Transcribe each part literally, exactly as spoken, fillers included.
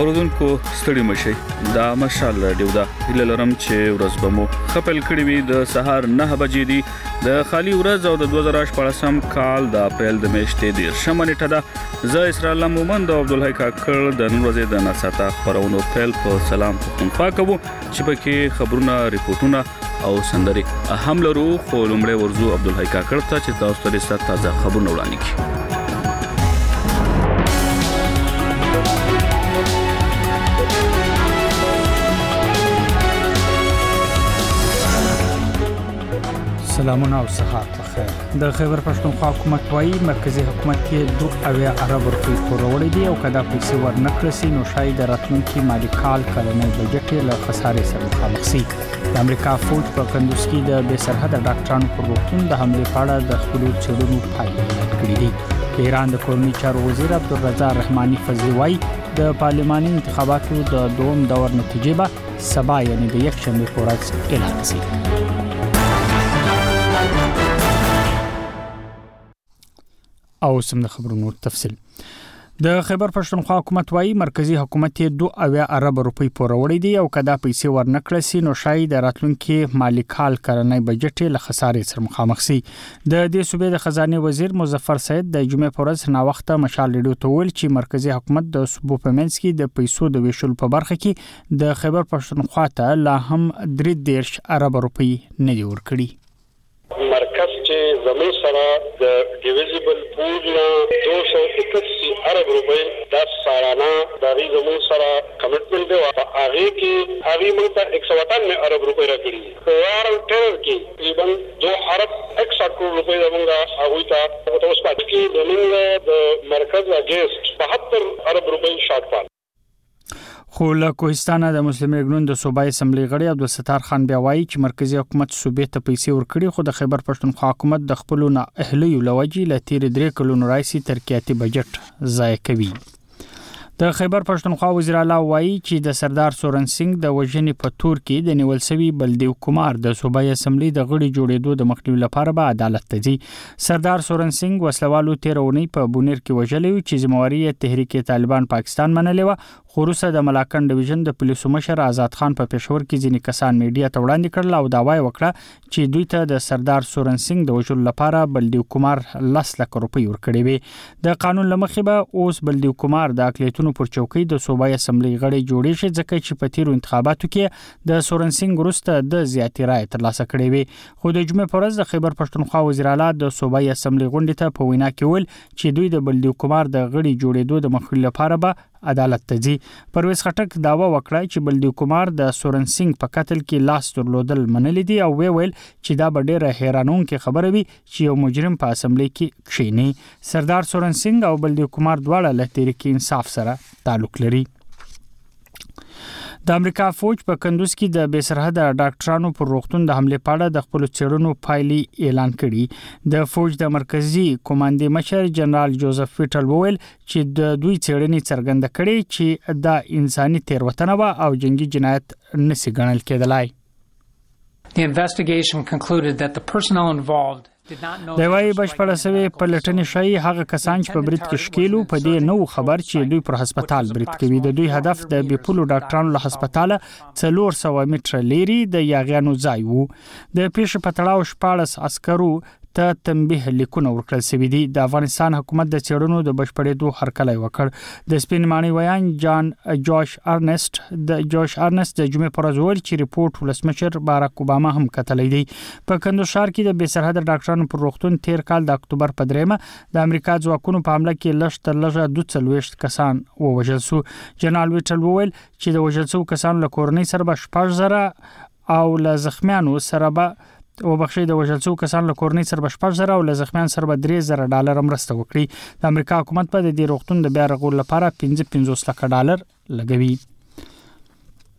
اوردونکو ستړي مشي دا مشال رادیو دا هله لرم چې ورځ بمو خپل کړي وي د سهار نه بجې دي د خالي ورځ او د دوه زره شپږم کال د اپریل د میاشتې د شمنټه ده زه اسرائیل مومند او عبدالحی کاکړ د نن ورځې د ناساته خبرونو پیل په سلام پښتونخوا کوو چې پکې خبرونه ریپورتونه او سندري اهم لرو خو لمړی ورزو عبدالحی کاکړ ته چې تاسو ته تازه خبرونه وړاندې کړي. سلامونه او سهار بخیر. د خیبر پښتونخوا حکومت وايي مرکزی حکومت کې دوه اویا ارب روپۍ پورولې دي او کدا پیسې ورنکړل شي نو شاید راتلونکي مالي کال کلنۍ بجټ له خسارې سره مخامخ شي. د امریکا فوج په کندوز کې د بې سرحده ډاکټرانو پر روغتون د حمله په اړه د خپل څېړنو پایلې کړې دي. د ایران د کورنۍ چارو وزیر عبدالرضا رحماني فضلی وايي د پارلماني انتخاباتو د دوم دور نتیجې به سبا یعنی د یک شنبه په ورځ اعلان شي. او سم د خبرونو تفصیل. د خیبر پښتونخوا حکومت وايي مرکزی حکومت یې دوه اویا ارب روپۍ پورولې دي او کدا پیسې ورنکړل شي نو شاید راتلونکي مالي کال کلنۍ بجټ له خسارې سره مخامخ شي. د دې صوبې د خزانه وزیر مظفر سید د جمعې پر ورځ نا وخت مشال ریډیو ته ویل چې مرکزی حکومت د صوبو په منځ کې د پیسو د ویشل په برخه کې د خیبر پښتونخوا ته لا هم درې دېرش ارب روپۍ نه دی ورکړي. مرکز چې زمين سره د ډیویزیبل پول نه دوه سوه اکاسی ارب روپۍ د سالانه د ری زمين سره کمټمنټ دی او هغه کې هغه موږ ته یک سو اٹھانوے ارب روپۍ راکړي. خو ټر کې تقریبا دو ارب اکسठ کروڑ روپۍ زمونږه هغه ته په اوس پات کې د موږ د مرکز اگینست بہتر ارب روپۍ شارټفال. خو له کوهستانه د مسلم لیگ نون د صوبایي اسمبلی غړي عبدالستار خان بیا وایي چې مرکزی حکومت صوبې ته پیسې ورکړي خو د خیبر پښتونخوا حکومت د خپل نه اهلیو لوجي ل تیر درې کلونو راځي ترقیاتي بجټ ضایع کوي. د خیبر پښتونخوا وزیر اعلی وایي چې د سردار سورن سنگ د وژنې په تور کې د نیول سوي بلدیو کومار د صوبایي اسمبلی د غړي جوړېدو د مخنیوي لپاره به عدالت ته ځي. سردار سورن سنگ وسلوالو تیرونی په بونیر کې وژلې چې ذمہواری تحریک طالبان پاکستان منلې و. خو روسه د ملاکن ډیویژن د پولیسو مشر آزاد خان په پېښور کې ځینې کسان میډیا ته وړاندې کړل او داوای وکړه چې دوی ته د سردار سورن سنگ د وژلو لپاره بلدیو کومار لس لک روپۍ ورکړي وي. د قانون لمخې به اوس بلدیو کومار د اقلیتونو پر چوکۍ د صوبایي اسمبلی غړي جوړې شي ځکه چې په تیرو انتخاباتو کې د سورن سنگ وروسته د زیاتې رای ترلاسه کړې وي. خو د جمعې په ورځ د خیبر پښتونخوا وزیر اعلی د صوبایي اسمبلی غونډې ته په وینا کې ویل چې دوی د بلدیو کومار د غړي جوړېدو د مخنیوي لپاره به عدالت ته ځي. پرویز خټک داوا وکړه چې بلدیو کومار د سورن سنگ په قتل کې لاس درلودل منلې دي او وی ویل چې دا به ډېره حیرانونکې خبره وي چې یو مجرم په اسمبلی کې کښیني. سردار سورن سنگ او بلدیو کومار دواړه له تحریک انصاف سره تعلق لري. د امریکا فوج په کندوز کې د بې سرحده ډاکټرانو پر روغتون د حمله په اړه د خپل څېړنو پایلې اعلان کړي. د فوج د مرکزی کمانډي مشر جنرال جوزف ویټل وویل چې د دوی څېړنې څرګنده کړي چې د انساني تیروتنه او جنگي جنایت نسی ګڼل کېدلای. The investigation concluded that the personnel involved د وای بشپړه سوي په لټنې شي هغه کسان چې په برید کې شکیلو په دې نو خبر چې دوی پر هسپتال برید کوي. د دوی هدف د بیپولو ډاکټرانو له هسپتاله څلور سوه متره لري د یاغیانو ځای وو. د پیښې په تړاو شپاړس عسکرو ته تنبیه لیکونه ورکړل شوي دي. د افغانستان حکومت د څېړنو د بشپړېدو هرکلی وکړ. د سپین ماڼۍ ویان جان جوش ارنست د جوش ارنست د جمعې پر ورځ ویل چې ریپورت ولسمشر باراک اوباما هم کتلی دی. په کندوز ښار کې د بې سرحده ډاکټرانو پر روغتون تیر کال د اکتوبر په دریمه د امریکا ځواکونو په حمله کې لږ تر لږه دوه څلوېښت کسان ووژل شو. جنرال ویټل وویل چې د وژل شوو کسانو له کورنۍ سره به شپږ زره او له زخمیانو سره به او بخښي د وژل شوو کسانو له کورنۍ سره به شپږ زره او له زخمیانو سره به درې زره ډالر مرسته وکړي. د امریکا حکومت په دې روغتون د بیا رغولو لپاره پنځه پنځوس لک ډالر لګوي.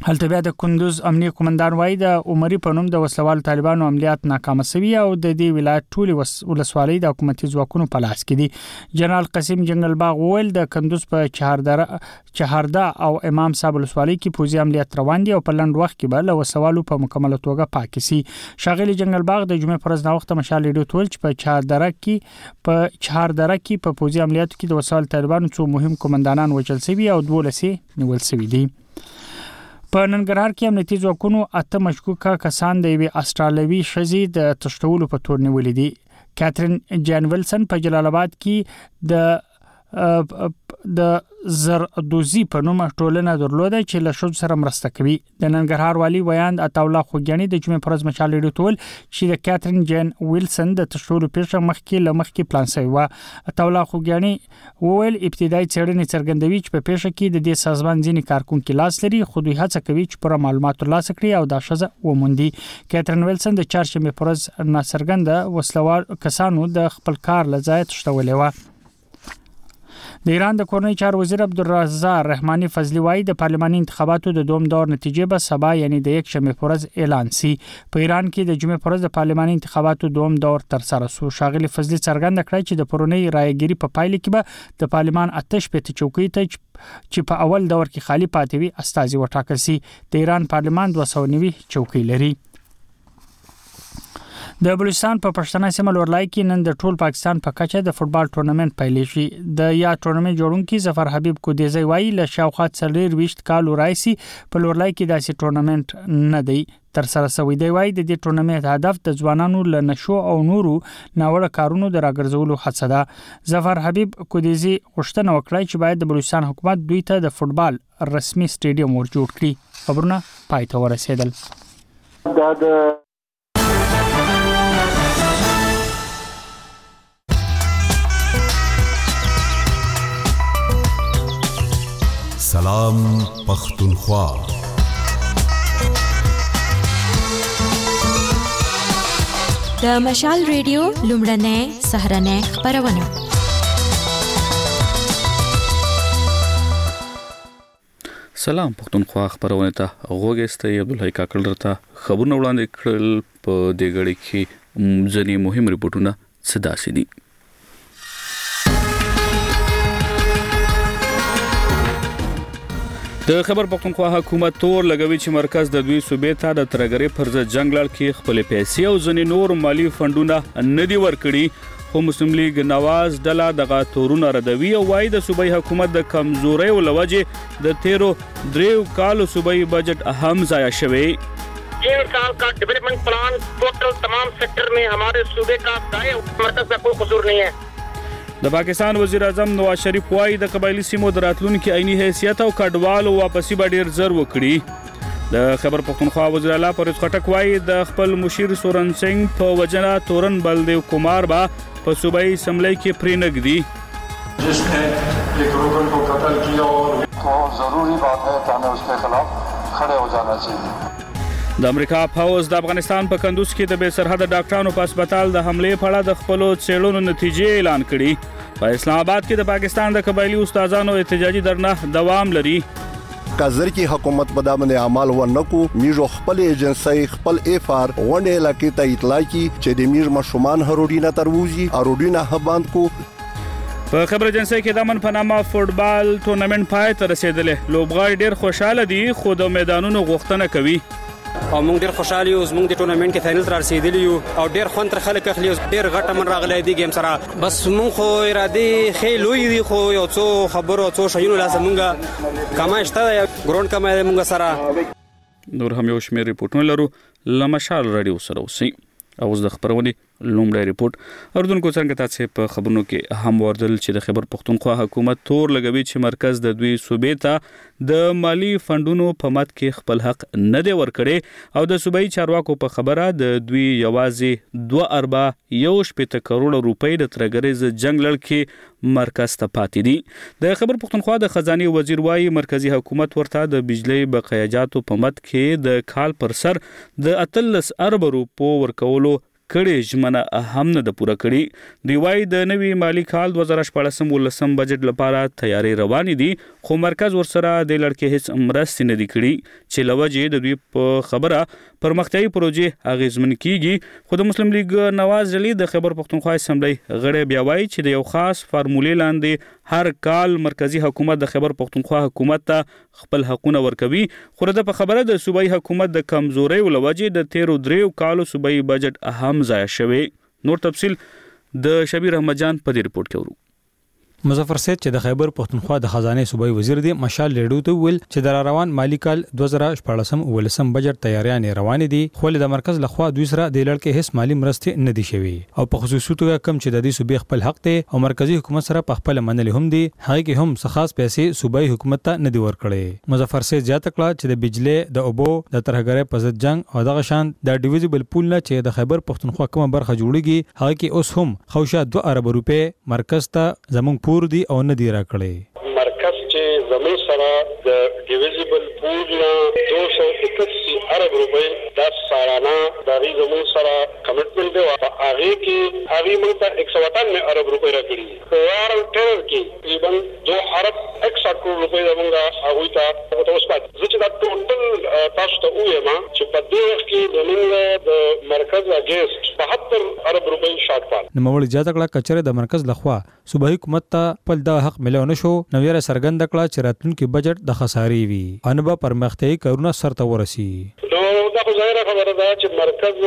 هلته بیا د کندوز امنیه قومندان وایي د عمري په نوم د وسلوال طالبانو عملیات ناکام شوي او د دې ولایت ټولي ولسوالۍ د حکومتي ځواکونو په لاس کې دي. جنرال قاسم جنگل باغ وویل د کندوز په چهاردره چهارده او امام صاحب ولسوالۍ کې پوځي عملیات روان دي او په لنډ وخت کې به له وسوالو په مکمل توګه پاک شي. شاغلي جنگل باغ د جمعې پر ورځ نو وخت مشال ریډیو تول چې په چهاردره کې په چهاردره کې په پوځي عملیاتو کې د وسوال طالبانو څو مهم قومندانان وژل شوي او دولسې نیول شوي دي. په ننګرهار کې امنیتي ځواکونو اته مشکوکه کسان د یوې استرالیوي ښځې د تښتولو په تور نیولې دي. کاترین جان ویلسن په جلال آباد کې د د زردوزی په نوم ټولنه درلوده چې له شوم سره مرسته کوي. د ننګرهار والی ویاند عطاالله خوګیانی د جمعې پر ورځ مشال ریډیو تول چې د کاترین جان ویلسن د تښتولو پیښه مخکې له مخکې پلان شوی و. عطاالله خوګیانی وویل ابتدایي څېړنې څرګندوي چې په پیښه کې د دې سازمان ځینې کارکونکو لاس لري، خو دوی هڅه کوي چې پوره معلومات ترلاسه کړي او دا ښځه وموندي. کاترین ویلسن د چهارشنبې پر ورځ ناڅرګنده وسلوال کسانو د خپل کار له ځایه تښتولې و. د ایران د کورنۍ چارو وزیر عبدالرضا رحماني فضلی وایي د پارلماني انتخاباتو د دوم دور نتیجې به سبا یعنی د یک شنبه پر ورځ اعلان شي. په ایران کې د جمعې پر ورځ د پارلماني انتخاباتو دوم دور تر سره شو. شاغلي فضلی څرګنده کړه چې د پرونی رایګيري په پایله کې به د پارلمان آتش په چوکۍ ته چې په اول دور کې خالی پاتې وي استازي وټاکل شي. د ایران پارلمان دوه سوه نوي چوکۍ لري. د بلوچستان په پښتنه سیمه لورلای کې نن د ټول پاکستان په کچه د فوتبال ټورنمنت پیل شي. د یا ټورنمنت جوړونکي ظفر حبیب کودیزی وایي له شاوخوا څلور ویشت کال راځي په لورلای کې داسې ټورنمنت نه دی تر سره شوی دی. وایي د دې ټورنمنت هدف د ځوانانو له نشو او نورو ناوړه کارونو د راګرځولو هڅه ده. ظفر حبیب کودیزی غوښتنه وکړه چې باید د بلوچستان حکومت دوی ته د فوتبال رسمي سټیډیوم ور جوړ کړي. خبرونه پای ته ورسېدل. دا د سلام پختونخوا د مشال ریډیو لومړنۍ سهرنۍ خبرونه. سلام پختونخوا خبرونه ته غوګسته عبدالحی کاکل درته خبرونه وړاندې کړل. په دې غړي کې ځینې مهم ریپورتونه صدا شدي. د خبر پختونخوا حکومت تور لګوي چې مرکز د دوی صوبې ته د ترګری پر ضد جنگ لړ کې خپل پیسې او ځنې نور مالی فندونه نه دی ورکړي، خو مسلم لیگ نواز ډله دغه تورونه ردوي او وايي د صوبایي حکومت د کمزورۍ ولوجه د تیرو دریو کالو صوبایي بجٹ اهم ضایع شوی. تین سال کا ڈیولپمنٹ پلان ٹوٹل تمام سیکٹر میں ہمارے صوبے کا ضائع، مرکز کا کوئی قصور نہیں ہے. د پاکستان وزیر اعظم نواز شریف وايي د قبایلی سیمو د راتلونکو عیني حیثیت او کډوالو واپسی به ډیر زر وکړي. د خبر پختونخوا وزیر اعلی پرویز خټک وايي د خپل مشیر سورن سنگ په وجنه تورن بلدیو کمار با په صوبایي اسمبلی کې پرېنګدي. جس نے ایک رکن کو قتل کیا اور تو ضروری بات ہے کہ ہمیں اس کے خلاف کھڑے ہو جانا چاہیے. د امریکا پوز د افغانستان په کندوز کې د بے سرحد ډاکټرانو په هسپتال د حمله په اړه د خپل څېړنو نتیجې اعلان کړي. په اسلام آباد کې د پاکستان د قبایلی استادانو احتجاجي درنه دوام لري. کازر کی حکومت په دامن اعمال ورنکو میرو خپل ایجنسی خپل ایفار ونډه علاقې ته اطلاع کی چې د میر مشومان هروډینا تروزی اروډینا هباند کو. په خبر ایجنسی کې د من پنامه فوتبال ټورنمنت پای ته رسیدلې. لوبغاړي ډېر خوشاله دي خو د میدانونو غوښتنه کوي. او موږ ډیر خوشاله یو موږ د ټورنمنت کې فائنل تر رسیدلی یو او ډیر خوند تر خلک اخلي ډیر غټه من راغلی دی گیم سره. بس موږ خو اراده خې لوی دی خو یو څو خبرو څو شایونو لازم موږ کماشته ګراوند کمه موږ سره. نور هم یو شمېر ریپورتونه لرو لمشال رادیو سره اوسئ. او د خبرونه لومړی ریپورت اردن کو څنګه تاسو په خبرونو کې هم وردل چې د خبر پختونخوا حکومت تور لګوي چې مرکز د دوی صوبې ته د مالی فندونو په مت کې خپل حق نه دی ورکړي او د صوبایي چارواکو په خبره د دوی یوازې دوه اربع یو شپږ کروڑ روپۍ د ترګریز جنگ لړ کې مرکز ته پاتې دي. د خبر پختونخوا د خزانه وزیر وايي مرکزی حکومت ورته د بجلی بقایجاتو په مت کې د کال پر سر د اتلس ارب روپو ورکولو کړي ژمنه هم نه ده پوره کړې. دوی وایي د نوي مالي کال دوه زره شپاړسم اوولسم بجټ لپاره تیاری روانې دي، خو مرکز ورسره د لړکې هیڅ مرستې نه دي کړي چې له وجې د دوی په خبره پرمختیایي پروژې اغېزمن کیږي. خو د مسلم لیگ نواز ډلې د خیبر پښتونخوا اسمبلی غړی بیا وایي چې د یو خاص فارمولې لاندې هر کال مرکزی حکومت د خیبر پښتونخوا حکومت ته خپل حقونه ورکوي. خو د په خبره د صوبایي حکومت د کمزورۍ ولوجې د تیرو دریو کالو صوبایي بجټ اهم ضایع شوی. نور تفصیل د شبیر احمد جان په دې ریپورت کې ورو. مظفر سید چې د خیبر پښتونخوا د خزانه صوبایي وزیر دی مشال لیډو ته ویل چې د روان مالی کال دوه زره شپاړسم اوولسم بجټ تیاریانې روانې دي، خو د مرکز لخوا دوی سره د لړکې هیڅ مالی مرستې نه دي شوي او په خصوصي توګه کم چې د دې صوبې خپل حق دی او مرکزی حکومت سره په خپل منلې هم دي، هغه کې هم څه خاص پیسې صوبایي حکومت ته نه دي ورکړي. مظفر سید زیاته کړه چې د بجلی، د اوبو، د ترهګرۍ په ضد جنگ او دغه شان د ډیویزبل پول نه چې د خیبر پښتونخوا کومه برخه جوړیږي هغه کې اوس هم خوشا دوه ارب روپے مرکز ته زمونږ پور دي او نه دي راکړي. مرکز چې زموږ سره د ډیویزبل پول نه دوه سوه اکاسی ارب روپے د سالانه د ری زموږ سره کمټمنټ دی او هغه کې هغه موږ ته ایک سو اٹھانوے ارب روپے راکړي. فوار ټرر کې تقریبا دو ارب اکسٹھ کروڑ روپے زموږ هغه ته اوس پات چې دا ټوټل تاسو ته وایم چې په دې وخت کې زموږ د مرکز اگینست بهتر ارب روپے شارټ فال. نو مول زیاته کړه کچره د مرکز لخوا صوبایي حکومت ته خپل د حق ملو نشو، نو یې سرګند کړه چې راتلونکي بجټ د خسارې وي انبه پرمختیایي کارونه سرته ورسي. نو دا خو ظاهره خبره ده چې مرکز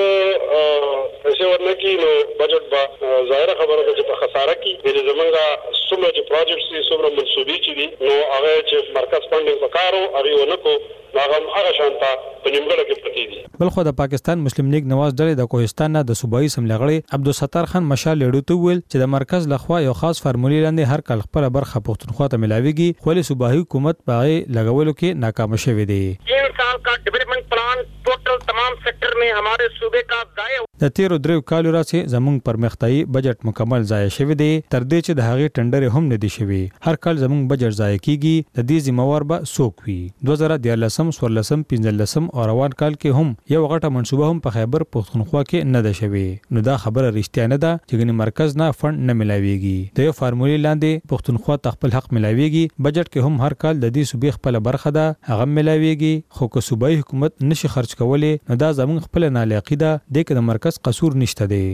څه ورنکي نو بجټ به ظاهره خبره ده چې په خساره کې د زمونږه څومره چې پروجیکټس دي څومره منسوبي چې دي نو هغه چې مرکز فنډینګ وکړو هغه ونکو هغه هغه شانته په نیمګړه کې پټې دي. بل خو د پاکستان مسلم لیگ نواز ډلې د کوهستان نه د صوبایي اسمبلی غړی عبدالستار خان مشال لیډو ته ویل چې د مرکز لخوا یو خاص فارمولې لاندې هر کال خپل برخه پښتونخوا ته ملاويږي، خو له صوبایي حکومت باغې لګولو کې ناکام شوی دی. तीन साल का डेवलपमेंट प्लान टोटल तमाम सेक्टर में हमारे सूबे का ضایع د تیرو دریو کالو راځي زمونږ پرمختیایي بجټ مکمل ضایع شوی دی، تر دې چې د هغې ټندرې هم نه دي شوي. هر کال زمونږ بجټ ضایع کیږي، د دې ذمہوار به څوک وي؟ دوه زره دیارلسم څوارلسم پنځلسم او روان کال کې هم یو غټه منصوبه هم په خیبر پښتونخوا کې نه ده شوی. نو دا خبره رښتیا نه ده چې ګنې مرکز نه فند نه ملاويږي. د یو فارمولې لاندې پښتونخوا ته خپل حق ملاويږي، بجټ کې هم هر کال د دې صوبې خپل برخه ده هغه ملاويږي، خو که صوبایي حکومت نشي خرج کولای نو دا زمونږ خپل نالیقي ده، د کې د مرکز قصور نشته دی.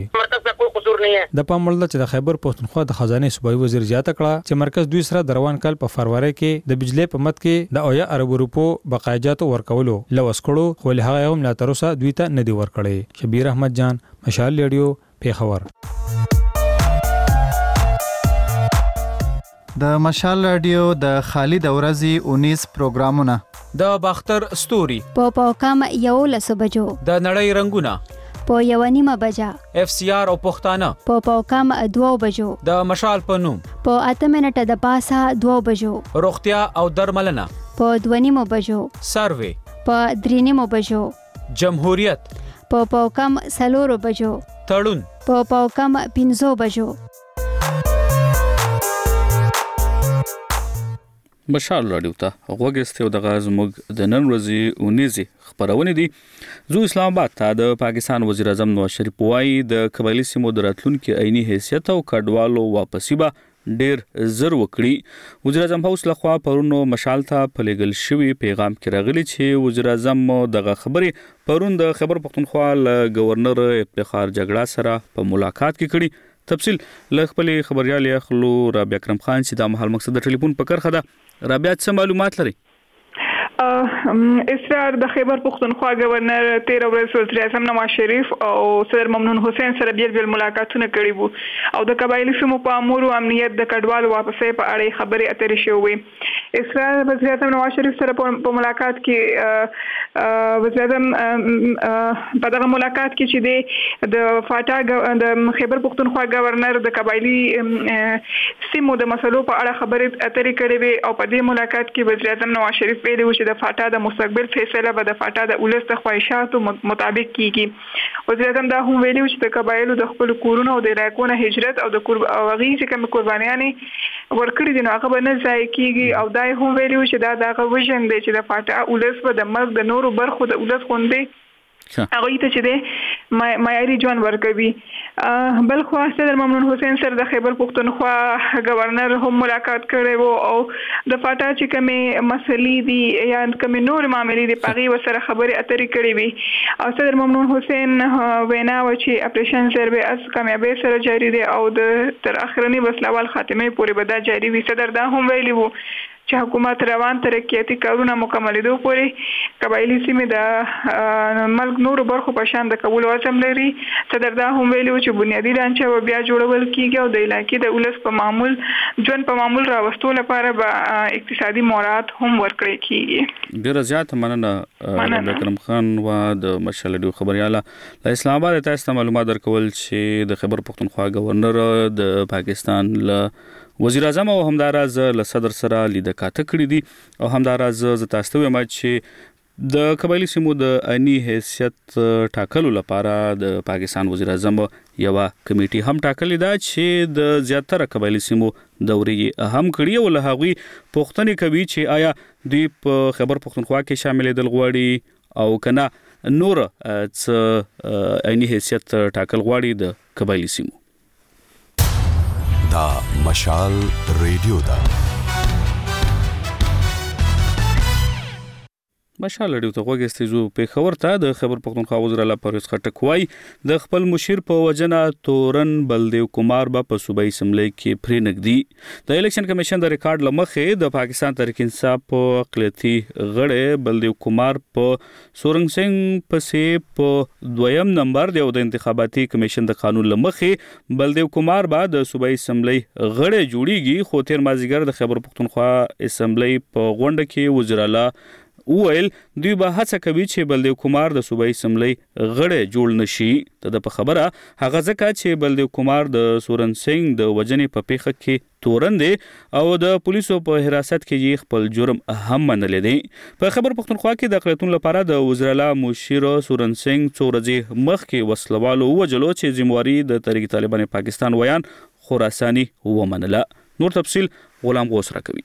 د پام وړ چې د خیبر پښتونخوا د خزانه صوبایي وزیر زیاته کړه چې مرکز دوی سره د روان کال په فروری کې د بجلی په مت کې د اویا ارب روپو بقایجاتو ورکولو لوس کړو، خو له هغه هم لا تر اوسه دوی ته نه دی ورکړي. شبیر احمد جان، مشال ریډیو، پیښور. د مشال رادیو د خالد اورزي اونیس پروګرامونه د باختر ستوري په پاوکم یو لس بجو، د نړۍ رنگونه په یو نیمه بجا، اف سی آر او پښتانه په پاوکم دوه بجو، د مشال په نوم په اته منټه د پاسه دوه بجو، روغتیا او درملنه په دوه نیمه بجو، سروې په درې نیمه بجو، جمهوریت په پاوکم سلورو بجو، تړون په پاوکم پنځو بجو. مشال راډیو ته غوږ دغه زموږ د نن ورځې اونیزي خبرونه دي. زو اسلام آباد ته د پاکستان وزیر اعظم نواز شریف وایي د قبایلی سیمو د راتلونکي عیني حیثیت او کډوالو واپسی به ډیر زر وکړي. وزیر اعظم هاوس لخوا پرونو مشال ته په لګل شوی پیغام کې راغلی چې وزیر اعظم دغه خبرې پرون د خیبر پښتونخوا له گورنر افتخار جګړه سره په ملاقات کې کړي. تفصیل له خپل خبريال اخلو رابعه اکرم خان چې د محل مقصد د ټلیفون په کرخه ده. رابعه څه معلومات لري؟ اسرار د خیبر پښتونخوا گورنر تیر ورځ وزیر اعظم نواز شریف او صدر ممنون حسین سره بیل بیل ملاقاتونه کړي وو او د قبایلی سیمو په امور او امنیت د کډوال واپسې په اړه خبرې اترې شوې. اسرار وزیر اعظم نواز شریف سره په ملاقات کې وزیر اعظم په دغه ملاقات کې چې د فاټا د خیبر پښتونخوا گورنر د قبایلی سیمو د مسلو په اړه خبرې اترې کړې وي او په دې ملاقات کې وزیر اعظم نواز شریف ویلي و چې د فاټا د مستقبل فیصله به د فاټا د ولس د خواهشاتو مطابق کیږي. وزیر اعظم دا هم ویلي چې د قبایلو د خپل کورونو او د علاقو نه هجرت او د هغې چې کومې قربانیانې ورکړي دي نو هغه به نه ضایع کیږي او دا هم ویلي چې دا دغه وژن دی چې د فاټا ولس به د مرګ د نورو برخو د ولس غوندې هغوی ته چې دی معیاري ژوند ورکوي. بل خو صدر ممنون حسین سره د خیبر پښتونخوا گورنر هم ملاقات کړی وو او د فاټا چې کومې مسلې دي یا کومې نور معاملې دي پغې وسره خبرې اترې کړې وي او صدر ممنون حسین وینا و چې اپریشن سروې از کامیابی سره جاری دی او د تر اخرنی وسلوال خاتمه پورې به دا جاری وي. صدر دا هم ویلي وو چې حکومت روان ترقیاتي کارونه مکملېدو پورې قبایلی سیمې د ملک نورو برخو په شان د کولو عزم لري. صدر دا هم ویلي چې بنیادی ډانچه به بیا جوړول کیږي او د علاقې د ولس په معمول ژوند په معمول راوستو لپاره به اقتصادي مورات هم ورکړي کیږي. ډیره زیاته مننه اکرم خان و د مشال ډیو خبرياله د اسلام آباد تاسو معلومات درکول چې د خیبر پښتونخوا گورنر د پاکستان له وزیر اعظم او همداراز له صدر سره لیدل کاته کړی دي او همداراز ز تاسو وایم چې د قبایلی سیمو د عیني حیثیت ټاکلو لپاره د پاکستان وزیر اعظم یو کمیټي هم ټاکلې ده چې د زیاتره قبایلی سیمو دورې هم کړی او له هغوی پوښتنه کوي چې آیا دوی په خیبر پښتونخوا کې شامل دي غواړي او کنه نور څه عیني حیثیت ټاکل غواړي د قبایلی سیمو. دا مشال ریډیو دا مشال ریډیو ته غوږی زو په خبر ته د خبر پښتونخوا وزیر اعلی پرویز خټک وای د خپل مشیر په وجنه تورن بلدیو کومار با په صوبایي اسمبلی کې پرې نګدي. د الیکشن کمیشن د ریکارډ لمخې د پاکستان تحریک انصاف په اقلیتي غړي بلدیو کومار په سورنګ سنگ پسې په دویم نمبر دی او د انتخاباتي کمیشن د قانون لمخې بلدیو کومار با د صوبایي اسمبلی غړي جوړیږي. خو تیر مازیګر د خبر پښتونخوا اسمبلی په غونډه کې وزیر اعلی وویل دوی به هڅه کوي چې بلدیو کومار د صوبایي اسمبلی غړی جوړ نشي. د په خبره هغه ځکه چې بلدیو کومار د سورن سنگ د وجنې په پیښه کې تورن دی او د پولیسو په حراست کې یې خپل جرم هم منلې دی. په خبر پښتونخوا کې د اقلیتونو لپاره د وزیر اعلی مشیر سورن سنگ څو ورځې مخکې وسلوالو وجلو چې ذمہواری د تحریک طالبان پاکستان ویان خراساني ومنله. نور تفصیل غلام غوث راکوي.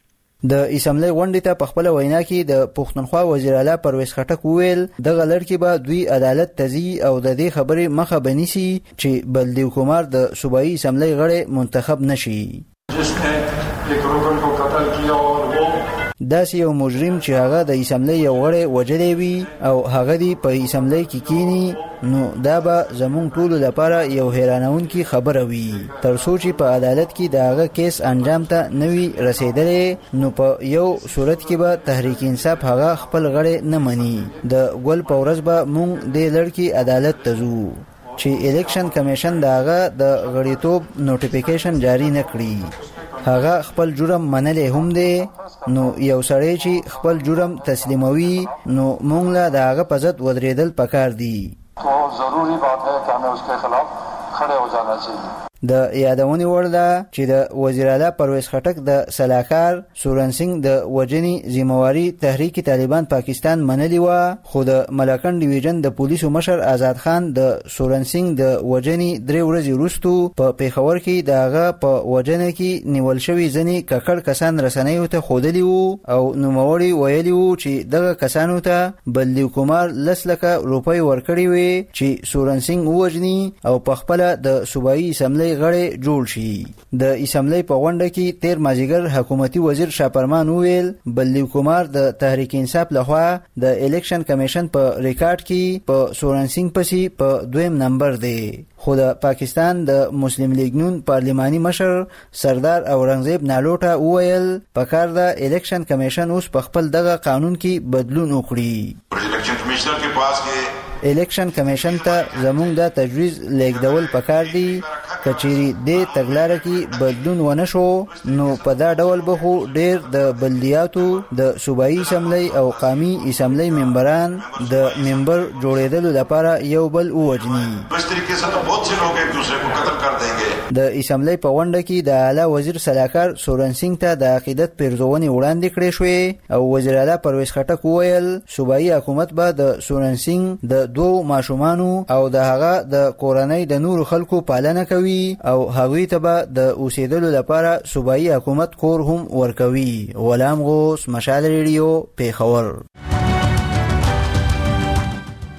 د اسمبلی غونډې ته په خپل وینا کې د پښتونخوا وزیر اعلی پرویز خټک وویل دغه لړ کې به دوی عدالت تزي او د دې خبرې مخه بنيسي چې بلدیو کومار د صوبایي اسمبلی غړی منتخب نشي. جسنے ایک رکن کو قتل کیا اور وہ داسې یو مجرم چې هغه د اسمبلی یو غړی وجلی وي او هغه دی په اسمبلی کې کینی نو دا به زموږ ټولو لپاره یو حیرانونکې خبره وي. تر څو چې په عدالت کې د هغه کیس انجام ته نه وي رسېدلی نو په یو صورت کې به تحریک انصاف هغه خپل غړی نه مني. د ګل په ورځ به موږ دې لړ کې عدالت ته ځو چې الیکشن کمیشن د هغه د غړیتوب نوټیفیکیشن جاری نه کړي. هغه خپل جرم منلی هم دی نو یو سړی چې خپل جرم تسلیموي نو مونږ له د هغه په ضد ودرېدل پکار دي. تو ضروری بات ہے کہ ہمیں اس کے خلاف کھڑے ہو جانا چاہیے. د یادونې وړ ده چې د وزیر اعلی پرویز خټک د سلاکار سورن سنگ د وجنې ذمہواری تحریک طالبان پاکستان منلی و خو د ملاکن ډیویژن د پولیسو مشر آزاد خان د سورن سنگ د وجنې درې ورځې وروسته په پیښور کې دغه په وجنه کې نیول شوی ځنې ککړ کسان رسنیو ته خودلی وو او نوموړي ویلی وو چې دغه کسانو ته بلدیو کومار لس لکه روپۍ ورکړي وي چې سورن سنگ وجني او په خپل د صوبایي اسمبلی غړی جوړ شي. د اسمبلی په غونډه کې تیر مازیګر حکومتي وزیر شاپرمان وویل بلدیو کومار د تحریک انصاف لخوا د الیکشن کمیشن په ریکارډ کې په سورن سنگ پسې په دویم نمبر دی. خو د پاکستان د مسلم لیگ نون پارلماني مشر سردار اورنګزیب نالوټا وویل پکار د الیکشن کمیشن اوس په خپل دغه قانون کې بدلون وکړي. الیکشن کمیشنر کے پاس کې الیکشن کمیشن ته زموږ د تجویز لیکدول پکار دی. کچيري د تګلارې کې بدلون ونه شو نو په دا ډول به خو ډېر د بلدیاتو د صوبایي اسمبلی او قومي اسمبلی ممبران د ممبر جوړېدلو لپاره یو بل ووجني. اس طریقے سے تو بہت سے لوگ ایک دوسرے کو قتل کر دیں گے. د اسمبلی په غونډه کې د اعلی وزیر سلاکار سورن سنگ ته د عقیدت پیرزونې وړاندې کړې شوې او وزیر اعلی پرویز خټک وویل صوبایي حکومت به د سورن سنگ د دوه ماشومانو او د هغه د کورنۍ د نورو خلکو پالنه کوي او هغوی ته به د اوسېدلو لپاره صوبایي حکومت کور هم ورکوي. غلام غوث مشال ریډیو پیښور.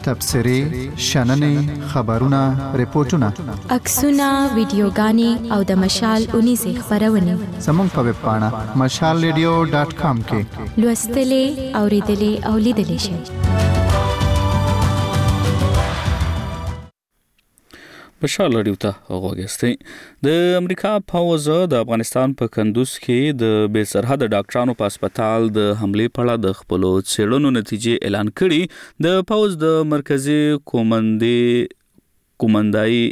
تبصرې شننې خبرونه ریپورتونه عکسونه ویډیوګانې او د مشال اونیزې خبرونه زموږ په ویب پاڼه مشال ریډیو ډاټ کام کې لوستلې اوریدلې او لیدلې شئ. مشال رادیو ته غوږیاستئ. د امریکا پوځ د افغانستان په کندوز کې د بې سرحده ډاکټرانو په هسپتال د حملې په اړه د خپلو څېړنو نتیجې اعلان کړي. د پوځ د مرکزي کومندې کومندایي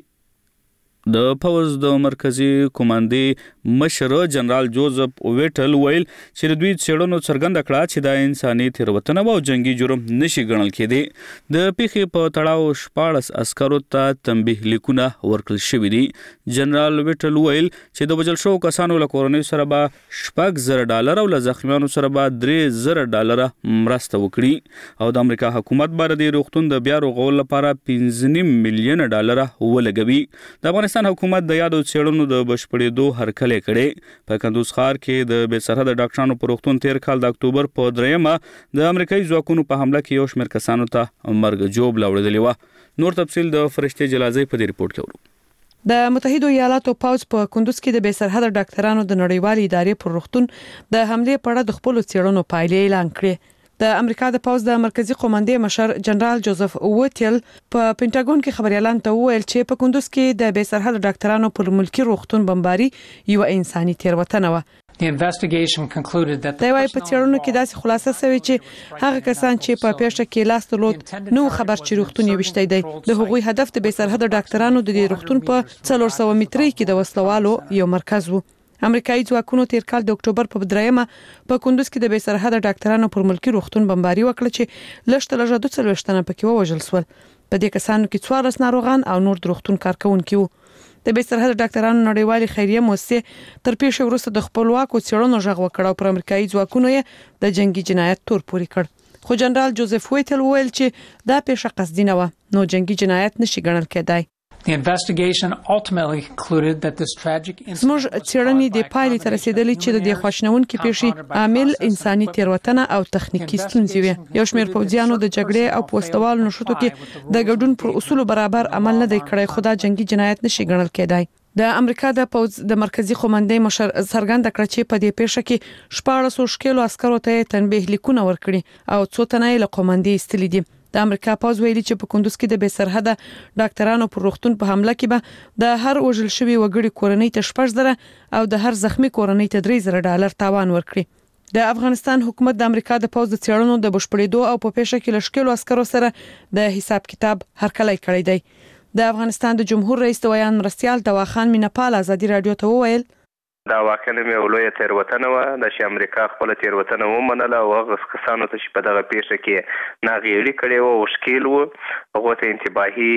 د پوځ د مرکزي کومندې مشر جنرال جوزف ویټل ویل چې د دوی څېړنو څرګنده کړه چې دا انساني تېروتنه او جنگي جرم نشي ګڼل کېدی. د پیښې په تړاو شپاړس عسکرو ته تنبیه لیکونه ورکړل شوي دي. جنرال ویټل ویل چې د وژل شوو کسانو له کورنۍ سره به شپږ زره ډالر او له زخمیانو سره به درې زره ډالره مرسته وکړي او د امریکا حکومت به د روغتون د بیا رغولو لپاره پنځه نیم میلیونه ډالره ولګوي. د افغانستان حکومت د یادو څېړنو د بشپړېدو هرکلی کړی. په کندوز ښار کې د بې سرحده ډاکټرانو په روغتون تیر کال د اکتوبر په دریمه د امریکایي ځواکونو په حمله کې یو شمېر کسانو ته مرګ ژوبله وړدلې وه. نور تفصیل د فرشتې جلازۍ په دې ریپورټ کې ورو. د متحده ایالاتو پوځ په کندوز کې د بې سرحده ډاکټرانو د نړیوالې ادارې پر روغتون د حملې په اړه د خپل څېړنو پایلې اعلان کړې. د امریکا د پوځ د مرکزی قومندې مشر جنرال جوزف ویټل په پینټاګون کې خبريالان ته وویل چې په کندوز کې د بې سرحده ډاکټرانو پر ملکی روغتون بمباري یو انساني تېروتنه و. The investigation concluded that د وای په څېړنو کې داسې خلاصه شوې چې هغه کسان چې په پیښه کې لاس درلود نو خبر چې روغتون یې وشتي دی. د هغوی هدف د بې سرحده ډاکټرانو د روغتون په څلور سوه مترۍ کې د وسلوالو یو مرکز و. امریکایي ځواکونو تیر کال د اکتوبر په دریمه په کندوز کې د بې سرحده ډاکټرانو پر ملکی روغتون بمباري وکړه چې لږ تر لږه دوه څلوېښت تنه پکې ووژل شول. په دې کسانو کې څوارلس ناروغان او نور د روغتون کارکونکي وو. د بې سرحده ډاکټرانو نړیوالې خیریه مؤسسې تر پیښې وروسته د خپلواکو څېړنو غږ وکړ او پر امریکایي ځواکونو یې د جنگي جنایت تور پوري کړ. خو جنرال جوزف ویټل ویل چې دا پیښه قصدي نه و نو جنگي جنایت نشي ګڼل کېدای. The investigation ultimately concluded that this tragic incident زموږ څېړنې د پایلې ته رسیدلې چې د خواشنونکو پیښې عامل انساني تېروتنه او تخنیکی ستونزې وي. یو شمېر پوځیانو د جګړې او پوستوالو نشوتو کې د ګډون پر اصول برابر عمل نه دی کړی خو دا جنگي جنایت نشي ګڼل کېدای. د امریکا د پوځ د مرکزی قومندې مشر څرګنده کړ چې په دې پیښه کې شپاړس شکلو عسکرو ته تنبیه لیکونه ورکړي او څو تنه له قومندې استلې دي. د امریکا پوځ ویلي چې په کندوز کې د بې سرحده ډاکټرانو پر روغتون په حمله کې به د هر وژل شوی وګړي کورنۍ ته شپږ زره او د هر زخمی کورنۍ ته درې زره ډالر تاوان ورکړي. د افغانستان حکومت د امریکا د پوځ د څېړنو د بشپړېدو او په پیښه کې لشکلو عسکرو سره د حساب کتاب هرکلی کړی دی. د افغانستان د جمهور رئیس د ویان مرستيال دواخان مینپال ازادي رادیو ته وویل دا واقعا مې ولویه تیروتنه و د چې امریکا خپل تیروتنه ومنله او هغه کسانو ته چې په دغه پیښه کې ناغېړي کړي وو او ښکیل وو هغه ته انتباهي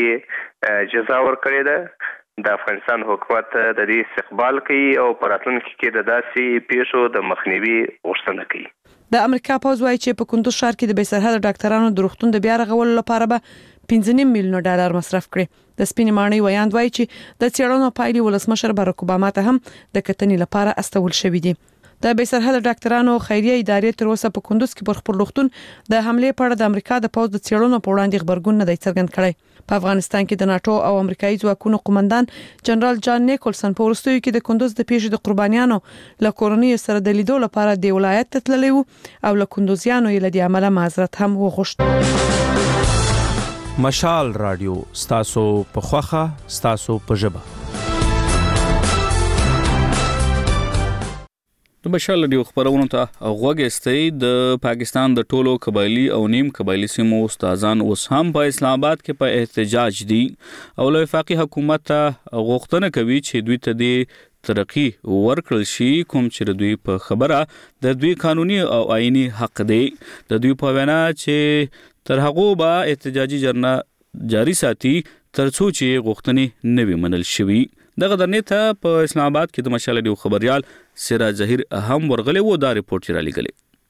جزا ورکړې ده. د افغانستان حکومت د دې استقبال کوي او په راتلونکي کې د داسې پیښو د مخنیوي غوښتنه کوي. د امریکا پوځ وايي چې په کندوز ښار کې د بې سرحده ډاکټرانو د روغتون د بیا رغولو لپاره به پنځه نیم میلیونه ډالر مصرف کړي. د سپینې ماڼۍ ویاند وايي چې د څېړنو پایلې ولسمشر باراک اوباما ته هم د کتنې لپاره استول شوې دي. د بې سرحده ډاکټرانو خیریه ادارې تر اوسه په کندوز کې پر خپل روغتون د حملې په اړه د امریکا د پوځ د څېړنو په وړاندې خبرګون نه دی څرګند کړی. په افغانستان کې د ناتو او امریکایي ځواکونو قومندان جنرال جان نیکولسن په وروستیو کې د کندوز د پیښې د قربانیانو له کورنۍ سره د لیدو لپاره د ولایت ته تللی و او له کندوزیانو یې له دې عمله معذرت هم وغوښت. مشال رادیو ستاسو په خوخه ستاسو په ژبه. د مشال رادیو خبرونو ته غوږیاستئ. د پاکستان د ټولو قبایلی او نیم قبایلی سیمو استادان اوس هم په اسلام آباد کې په احتجاج دي او له وفاقي حکومت غوښتنه کوي چې دوی ته د ترقی ورکړل شي کوم چې دوی په خبره د دوی قانوني او آئینی حق دی. د دوی په وینا چې تر هغه به احتجاجي جرنه جاری ساتي ترڅو چې غوښتنې نه وي منل شوي. دغه درنې ته په اسلام آباد کې د مشال رادیو خبريال سراج ظهیر هم ورغلی وو. دا ریپورت را لګلې.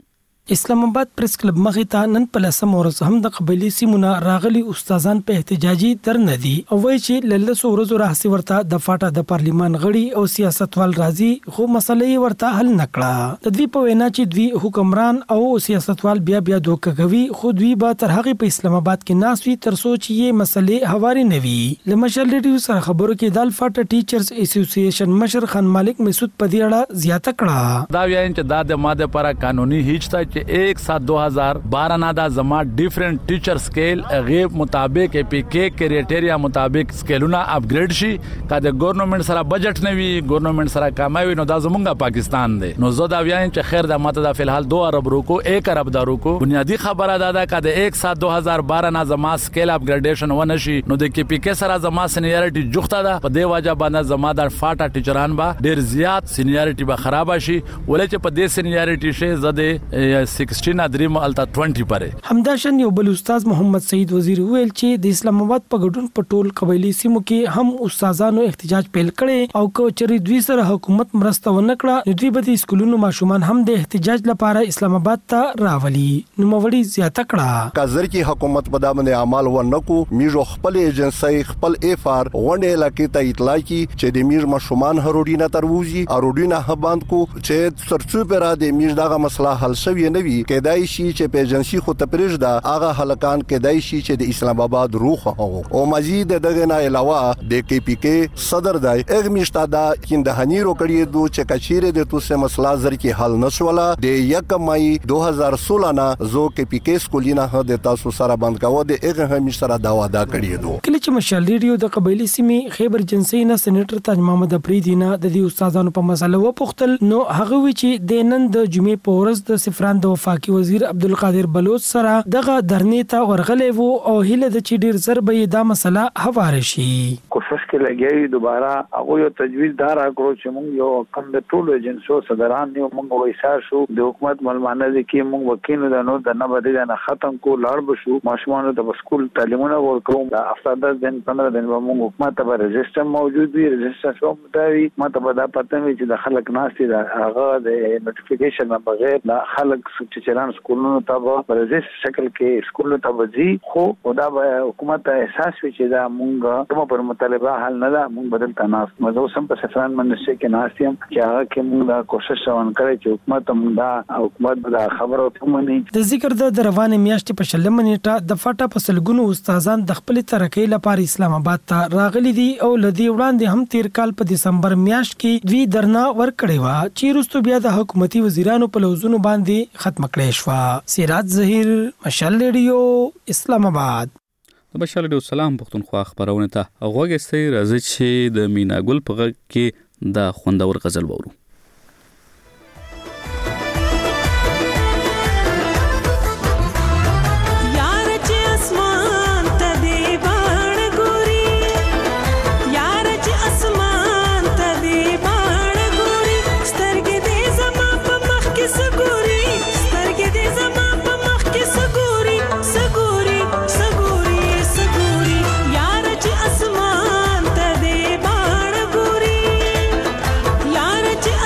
اسلام آباد پریس کلب مخې ته نن په لسم ورځ هم د قبایلي سیمونه راغلي استادان په احتجاجي درنه دي او وایي چې للسو ورځو راهسي ورته د فاټا د پارلیمان غړي او سیاستوال راځي خو مسلې ورته حل نکړه. د دوی په وینا چې دوی حکمران او سیاستوال بیا بیا دوکه کوي خو دوی به تر هغه په اسلام آباد کې ناس وي تر څو چې یې مسلې هواري نه وي. له مشال ریډیو سره خبرو کې د الفاټا ټیچرز اسوسییشن مشر خان مالک مسعود په دې اړه زیاته کړه. دا وایي چې دا د ماده پر قانوني هیڅ ته چې एक सात दो हजार बारह नादा जमा डिफरेंट टीचर स्केल غیب مطابق پی کې کرایټریا مطابق سکیلونه اپګریډ شي کله ګورنمنت سره بجټ نه وي ګورنمنت سره کماوي نو دا زمونږه پاکستان دی. نو زه دا وایم چې خیر د ماته د فلحال دو ارب روکو ایک ارب دارو کو بنیادی خبره ده دا کده एक सात दो हजार बारह نا زما سکیل اپګریډیشن ونه شي نو د کې پی کې سره زما سینیریټي جوخته ده په دې وجه باندې زما د فاټا ټیچران با ډیر زیات سینیریټي به خراب شي ولې چې په دې سینیریټي شه زده سیکسټین ادریم التا بیس پره. همداشن یو بل استاد محمد سعید وزیر ویل چې د اسلام آباد په ګډون په ټول قبایلی سیمو کې هم استادانو احتجاج پیل کړي او کو چری دوی سره حکومت مرسته ونکړه نو دوی به د سکولونو ماشومان هم د احتجاج لپاره اسلام آباد ته راولي. نو موري زیاته کړه کازر کی حکومت په دامن اعمال ونکو میجو خپل ایجنسی خپل افار غونډه علاقې ته اطلاع کی چې د میر ماشومان هروډینا تروزی اروډینا هباند کو چې سرڅو پر د میر دغه مسله حل شوی نه وي کېدای شي چې په ایجنسی خو تپریج دا هغه هلکان کېدای شي چې د اسلام آباد روح او مزید دغه نه علاوه د کې پی کې صدر دای اغه مشتا دا کیندهانی رو کړی دو چې کچيره د توسه مسله زر کې حل نشولا د یک مای دو هزار سولہ نا زو کې پی کې سکولینا هدا تاسو سره بند کاوه د اغه هم سره دا وعده کړی دو. کله چې مشال ریډیو د قبایلی سیمې خیبر جنسي نه سېنیټر تاج محمد افریدی نه د دې استادانو په مسله و پختل نو هغه وی چې د نن د جمعې په ورځ د سفران د وفاقي وزیر عبدالقادر بلوچ سره دغه درنې ته ورغلې وو او هله د چې ډیر زر به دا مسله هوار شي. کوشش کې لګي دوباره هغه یو تجویز دار کړو چې موږ یو کم د ټولو ایجنسو صدران یو موږ وایسار شو د حکومت ملمانه دي کې موږ وکیل د نو د نه بده نه ختم کو لاړ بشو ماشومان د سکول تعلیمونه ورکوم د افتاده دن پندرہ دن به موږ حکومت ته رجسټر موجود وي رجسټر شو متوي ماته به دا پته وي چې د خلک ناشتي د هغه د نوټیفیکیشن بغیر د خلک چې چلان سکولونو ته په رجسټر شکل کې سکولونو ته وځي خو دا به حکومت ته احساس وي چې دا موږ کوم پر مطالبه حل نه ده موږ بدل تناس مزو سم په سفران منشي کې ناشتیم چې هغه کې موږ دا کوشش روان کړی چې حکومت هم دا حکومت دا خبرو ته مني. د ذکر د روانه میاشتې په شلم نیټه د فاټا په سلګونو استادان د خپل ترقۍ لپاره اسلام آباد ته راغلي دي او لدی وړاندې هم تیر کال په دسمبر میاشت کې دوی درنا ورکړې و چې وروسته بیا د حکومتي وزیرانو په لوزونو باندې ختم کړې شو. سراج ظهیر مشال ریډیو اسلام آباد. د مشال ریډیو سلام پښتونخوا خبرونه ته غوږی راځي چې د مینا ګل په غږ کې د خوندور غزل وورو. यार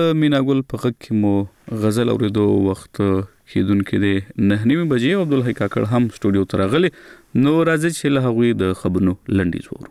د میناګل په غږ کې مو غزل اوریدو وخت کېدونکې دی نه نیمې بجې او عبدالحی کاکړ هم سټوډیو ته راغلی نو راځي چې له هغوی د خبرونو لنډیز وورو.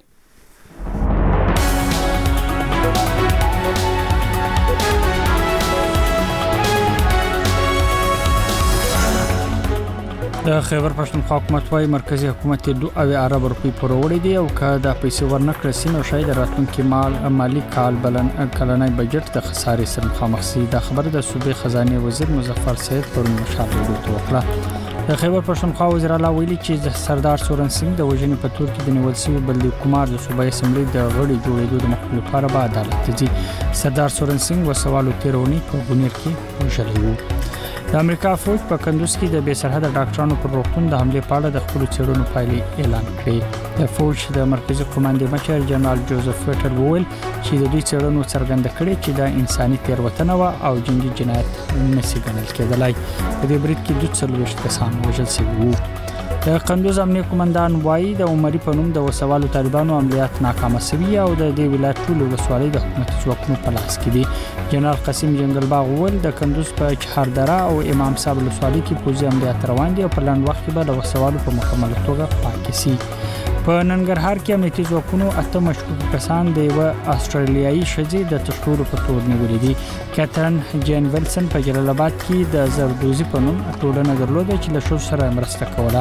د خیبر پښتونخوا حکومت وايي مرکزی حکومت دوه اویا ارب روپی پروړې دي او که د پیسې ورنکړې سي نو شاید راتلونکي مال مالی کال بلن کلنۍ بجټ د خسارې سره مخامخ سي. دا خبره د صوبې خزانه وزیر مظفر سید پرون مشاهده وکړه. د خیبر پښتونخوا وزیر اعلی ویلي چې د سردار سورن سنگ د وژنې په تور کې د نیول شوی بلدي حکومت د صوبایي اسمبلی د غړي جوړېدو د مخکې لپاره به عدالت ته ځي. سردار سورن سنگ وسوالو تیرونی په بنیر کې وژلی وو. د امریکا فوج په کندوز کې د بې سرحده ډاکټرانو پر روغتون د حمله په اړه د خپل څېړنو پایلې اعلان کړې. د فوج د مرکزی قوماندې مشر جنرال جوزف ویټر وویل چې د دوی څېړنو څرګنده کړې چې د انساني تېروتنه و او جنگي جنایت نشي ګڼل کېدلای. په دې برید کې دوه څلوېښت کسان وژل شوي وو. د قندوز امنیه قومندان وایي د عمري پنوم د وسوالو طالبانو عملیات ناکامه شوي او د دې ولایت ټول ولسوالۍ د حکومتي ځواکونو په لاس کې دي. جنرال قاسم جنگل باغ وویل د کندوز په چهاردره او امام صاحب ولسوالۍ کې پوځي عملیات روان دي او په لاندې وخت کې به د وسوالو په مکمل توګه پاک شي. په ننګرهار کې امنیتي ځواکونو اته مشکوک کسان د یو استرالیایي ښځې د تشکورو په تور نیولې دي. کیترن جین ویلسن په جلال آباد کې د زردوزي په نوم ټولنه درلوده چې له ښځو سره مرسته کوله.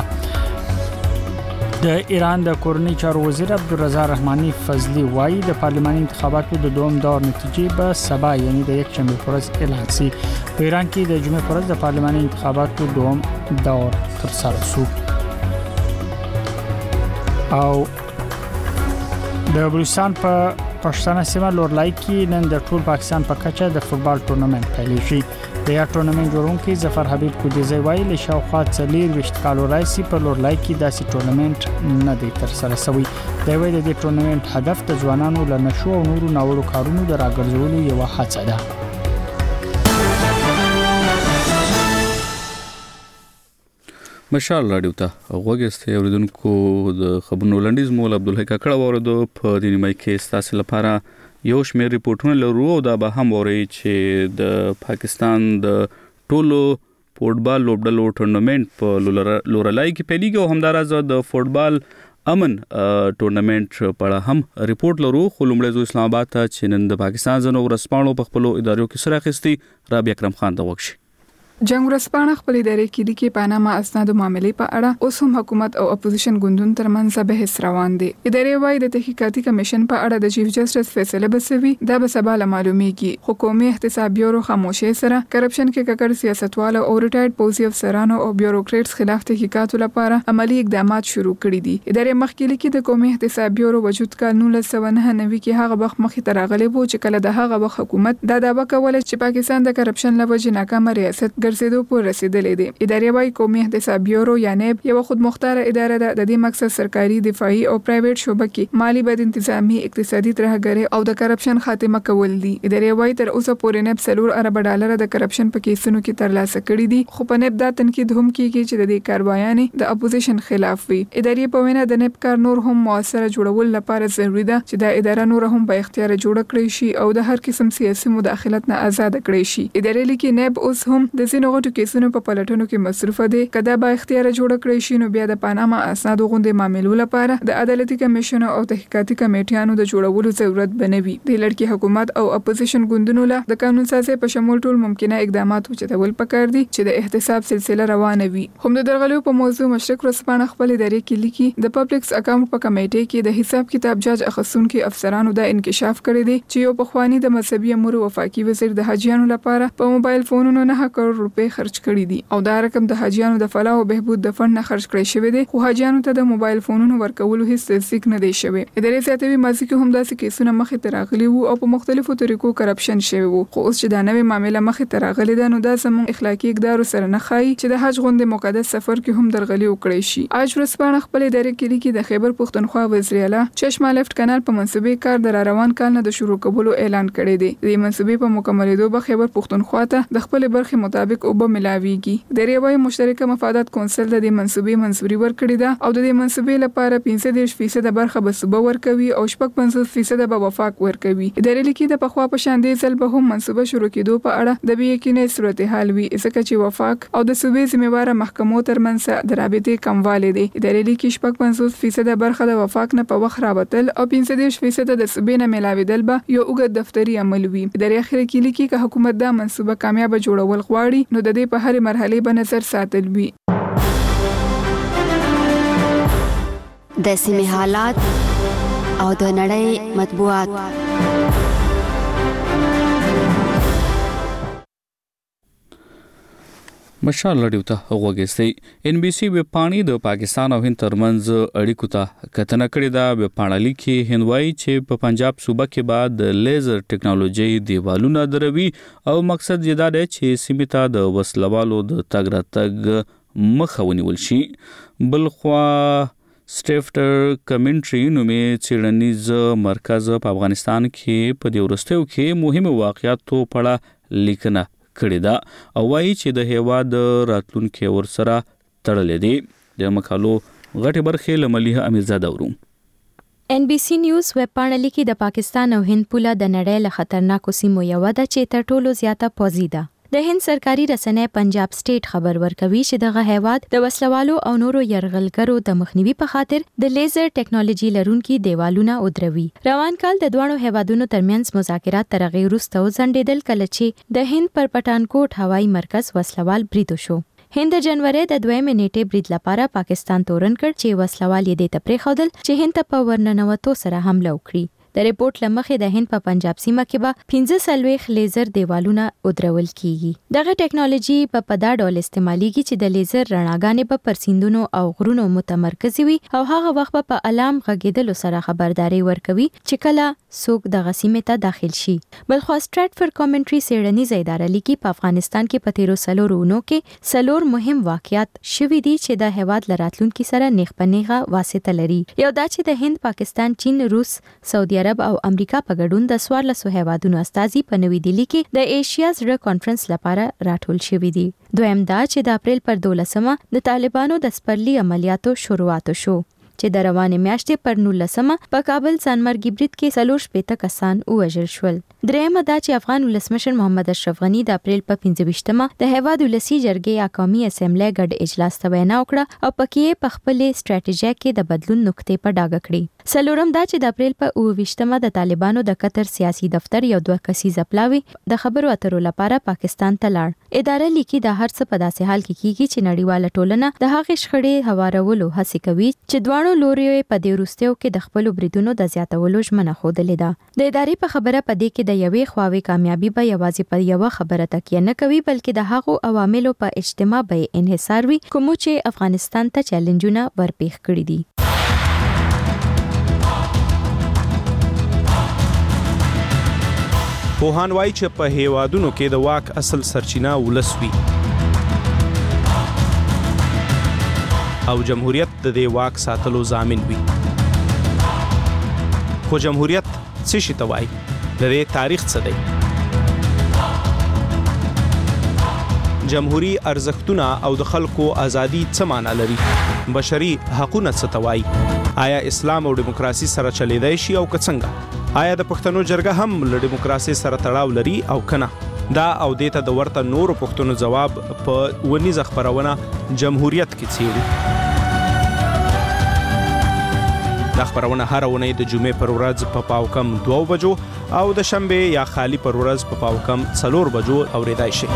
د ایران د کورنۍ چارو وزیر عبدالرضا رحماني فضلي وایي د پارلماني انتخاباتو د دوم دور نتیجې به سبا یعنی د یک شنبه پر ورځ اعلان شي. په ایران کې د جمعې پر ورځ د پارلماني انتخاباتو دوم دور ترسره شو. او د بلوچستان په پښتانه سیمه لورلای کې نن د ټول پاکستان په کچه د فوتبال ټورنمنت پیلېږي. د یا ټورنمنت جوړونکي ظفر حبیب کودیزی وایي له شاوخوا څلور ویشت کالو راځي په لورلای کې داسې ټورنمنت نه دی ترسره شوی. دا وایي د دې ټورنمنت هدف د ځوانانو له نشو او نورو ناوړو کارونو د راګرځولو یو هڅه ده. مشال رادیو ته غوږی اوریدونکو د خبرونو لنډیز مول عبدالحی کاکړ اوریدو. په دې نیمه کې ستاسو لپاره یو شمېر ریپورتونه لرو او دا به هم ووري چې د پاکستان د ټولو فوټبال لوبډلو ټورنمنت په لورلای کې پیلېږي او همدارس د فوټبال امن ټورنمنت په اړه هم ریپورت لرو. خو لومړی زو اسلام آباد ته چې نن د پاکستان ځنو ورسپانو په خپل ادارو کې سره اخیستي رابعه اکرم خان ته وښي. جنگ ورسپانه خپل ادارې کې لیکي پاناما اسناد معاملې په اړه اوس هم حکومت او اپوزیشن ګوندونو ترمنځ بحث روان دي. ادارې وايي د تحقیقاتي کمیشن په اړه د چیف جسټس فیصله بسوي دا به سبا معلومیږي. حکومي احتساب بیورو خاموشي سره کرپشن کې ککړ سیاستوالو او ریټایرډ پولیسي افسرانو او بیوروکریټس خلاف تحقیقاتو لپاره عملی اقدامات شروع کړي دي. ادارې مخکې لیکي د قومي احتساب بیورو وجود کال نولس سوه نهه نوي کې هغه وخت مخې ته راغلی و چې کله د هغه وخت حکومت دا دعوه کوله چې پاکستان د کرپشن لوجې ناکامه ریاست ګرځېدو پورې رسیدلې دي. ادارې وايي قومي احتساب بیورو یا نیب یو خودمختار اداره ده. د دې مقصد سرکاري دفاعي او پرایویټ شوبه کې مالی بد انتظامی اقتصادي ترهګري او د کرپشن خاتمه کول دي. ادارې وايي تر اوسه پورې نیب سلور ارب ډالر د کرپشن په کیسونو کې ترلاسه کړي دي. خو په نیب دا تنقید هم کیږي چې د دې کاروایانې د اپوزیشن خلاف وي. ادارې په وینا د نیب کار نور هم موثر جوړول لپاره ضروری ده چې دا اداره نور هم په اختیار جوړ کړي شي او د هر قسم سیاسي مداخلت نه آزاد کړي شي. ادارې لیکي نیب اوس هم د زینو غټو کیسونو په پلټنو کې مصروفه دي. کدا با اختیار جوړ کړی شي نو بیا د پاناما اسناد غونډې معاملو لپاره د عدالتي کمیشن او تحقیقاتي کمیټیانو د جوړولو ضرورت بنوي. د لړکی حکومت او اپوزیشن ګوندونو له د قانون سازي په شمول ټول ممکنه اقدامات وچتول پکار دي چې د احتساب سلسله روانه وي. هم د درغلو په موضوع مشرق رسپانه خپل ادارې کې لیکي د پبلکس اکاونټ په کمیټې کې د حساب کتاب جاج اخصون کې افسرانو د انکشاف کړی دی چې یو پخوانی د مذهبي امور وفاقي وزیر د حاجیانو لپاره په موبایل فونونو نه کروڑ روپۍ خرج کړي دي او دا رقم د حاجیانو د فلاح او بهبود د فند نه خرج کړی شوی دی. خو حاجیانو ته د موبایل فونونو ورکولو هیڅ تصدیق نه دی شوی. ادارې زیاتوي ماضي کې هم داسې کیسونه مخې ته راغلي وو او په مختلفو طریقو کرپشن شوی وو. خو اوس چې دا نوې معاملې مخې ته راغلي ده نو دا زموږ اخلاقی اقدار سره نه ښایي چې د حج غونډې مقدس سفر کې هم درغلي وکړي شي. اج ورسپانه خپل ادارې کې لیکي د خیبر پښتونخوا وزیر اعلی چشمه لیفت کانال په منصوبې کار د روان کال نه د شروع کولو اعلان کړی دی. د منصوبې په مکملېدو به خیبر پښتونخوا ته د خپل برخې مطابق مطابق اوبه ملاويږي د ریوای مشترکه مفادات کونسل د دې منسوبې منسوبي ورکړې ده او د دې منسوبې لپاره پنځه دېرش فیصد برخه به صوبه ورکوي او شپږ پنځوس فیصد به وفاق ورکوي. ادارې لیکي د پخوا په شان دې ځل به هم منسوبه شروع کېدو په اړه د بې یقینۍ صورتحال وي ځکه چې وفاق او د صوبې ذمہواره محکمو ترمنځ د رابطې کموالی دی. ادارې لیکي شپږ پنځوس فیصد برخه د وفاق نه په وخت راوتل او پنځه دېرش فیصد د صوبې نه ملاوېدل به یو اوږد دفتري عمل وي. ادارې اخر کې لیکي که حکومت دا منسوبه کامیاب جوړول غواړي نو د دې په هرې مرحلې به نظر ساتل وي. د سیمې حالات او د نړۍ مطبوعات. مشال لړیو ته وګورئ. ان بي سي ویب پاڼې د پاکستان او هند ترمنځ اړیکو ته کتنه کړې ده. ویب پاڼه لیکي هندوای چې په پنجاب صوبه کې بعد د لیزر ټیکنالوژي دیوالونه دروي او مقصد یې دا دی چې سیمې ته د وسلوالو د تګ راتګ مخه ونیول شي. بلخوا سټیفټر کمنټري نومې څېړنیز مرکز په افغانستان کې په دې وروستیو کې مهمو واقعیاتو په اړه لیکنه کړې ده او وایي چې د هیواد راتلونکي ورسره تړلې دي. د مقالو غټې برخې له ملیحه امیرزاده ورو. ان بي سي نیوز ویب پاڼه لیکي د پاکستان او هند پوله د نړۍ له خطرناکو سیمو یو ده چې تر ټولو زیاته پوزي ده. د هند سرکاري رسنۍ پنجاب سټیټ خبر ورکوي چې دغه هیواد د وسلوالو او نورو يرغلګرو د مخنیوي په خاطر د لیزر ټیکنالوژي لرونکي دیوالونه ودروي. روان کال د دوه هیوادونو ترمنځ مذاکرات تر هغې وروسته وځنډېدل کله چې د هند پر پټانکوټ هوایي مرکز وسلوال برید وشو. هند د جنوري د دویمې نیټې برید لپاره پاکستان تورن کړ چې وسلوال یې د تپریخودل چې هند ته په ورننوتو سره حمله وکړي. د ریپورت لمخې د هند په پنجاب سیمه کې به پنځه سلويخ لیزر دیوالونه ودرول کیږي. دغه ټیکنالوژي په پدا ډول استعماليږي چې د لیزر رڼاګانې په پرسیندونو او غرونو متمرکز وي او هغه وخت په الارم غږیدلو سره خبرداري ورکوي چې کله څوک دغه سیمه ته داخل شي. بلخوا سټریټفورد کامنټري څېړنیزه اداره لیکي په افغانستان کې په تیرو سلورونو کې سلور مهم واقعیات شوي دي چې د هیواد لراتلونکو سره نیغ په نیغه واسطه لري. یو دا چې د هند، پاکستان، چین، روس، سعودي عرب او امریکا په ګډون د څوارلسو هیوادونو استازي په نوې دهلي کې د ایشیا زړه کانفرنس لپاره راټول شوي دي. دویم دا چې د اپریل پر دولسمه د طالبانو د سپرلي عملیاتو شروعات شو چې د روانې میاشتې پر نولسمه په کابل ځانمرګي برید کې څلور شپېته کسان ووژل شول. درېیمه دا چې افغان ولسمشر محمد اشرف غني د اپریل په پنځه ویشتمه د هیواد ولسي جرګې یا قومي اسمبلی ګډ اجلاس ته وینا وکړه او پکې په خپلې سټریټیژي کې د بدلون نقطې په ډاګه کړې. څلورم دا چې د اپریل په اوه ویشتمه د طالبانو د قطر سیاسي دفتر یو دوه کسیزه پلاوی د خبرو اترو لپاره پاکستان ته لاړ. اداره لیکي د هر څه په داسې حال کې کیږي چې نړیواله ټولنه د هغې شخړې هوارولو هڅه کوي چې دواړو لوریو په دې وروستیو کې د خپل بریدونو د زیاتولو ژمنه خوده ده. د ادارې په خبره پدې کې د یوې خواوې کامیابی به یوازې په یو خبره تکیه نه کوي بلکې د هغو عواملو په اجتماع به انحصار وي کوم چې افغانستان ته چیلنجونه ورپېښ کړي دي. پوهان وایي چې په هیوادونو کې د واک اصل سرچینه ولس وي او جمهوریت د دې واک ساتلو ضامن وي. خو جمهوریت څه شي ته وایي؟ د دې تاریخ څه دی؟ جمهوری ارزښتونه او د خلکو ازادي څه معنا لري؟ بشري حقوقونه څه ته وایي؟ آیا اسلام او دیموکراسي سره چلیدای شي او که څنګه؟ آیا د پښتنو جرګه هم له دیموکراسي سره تړاو لري او کنه؟ دا او دیته د ورته نورو پښتنو جواب په ونیزه خبرونه جمهوریت کې څیړي. دا خبرونه هر اونۍ د جمعې پر ورځ په پاو کم دوه بجو او د شنبه یا خالی پر ورځ په پاو کم څلور بجو اوریدای شي.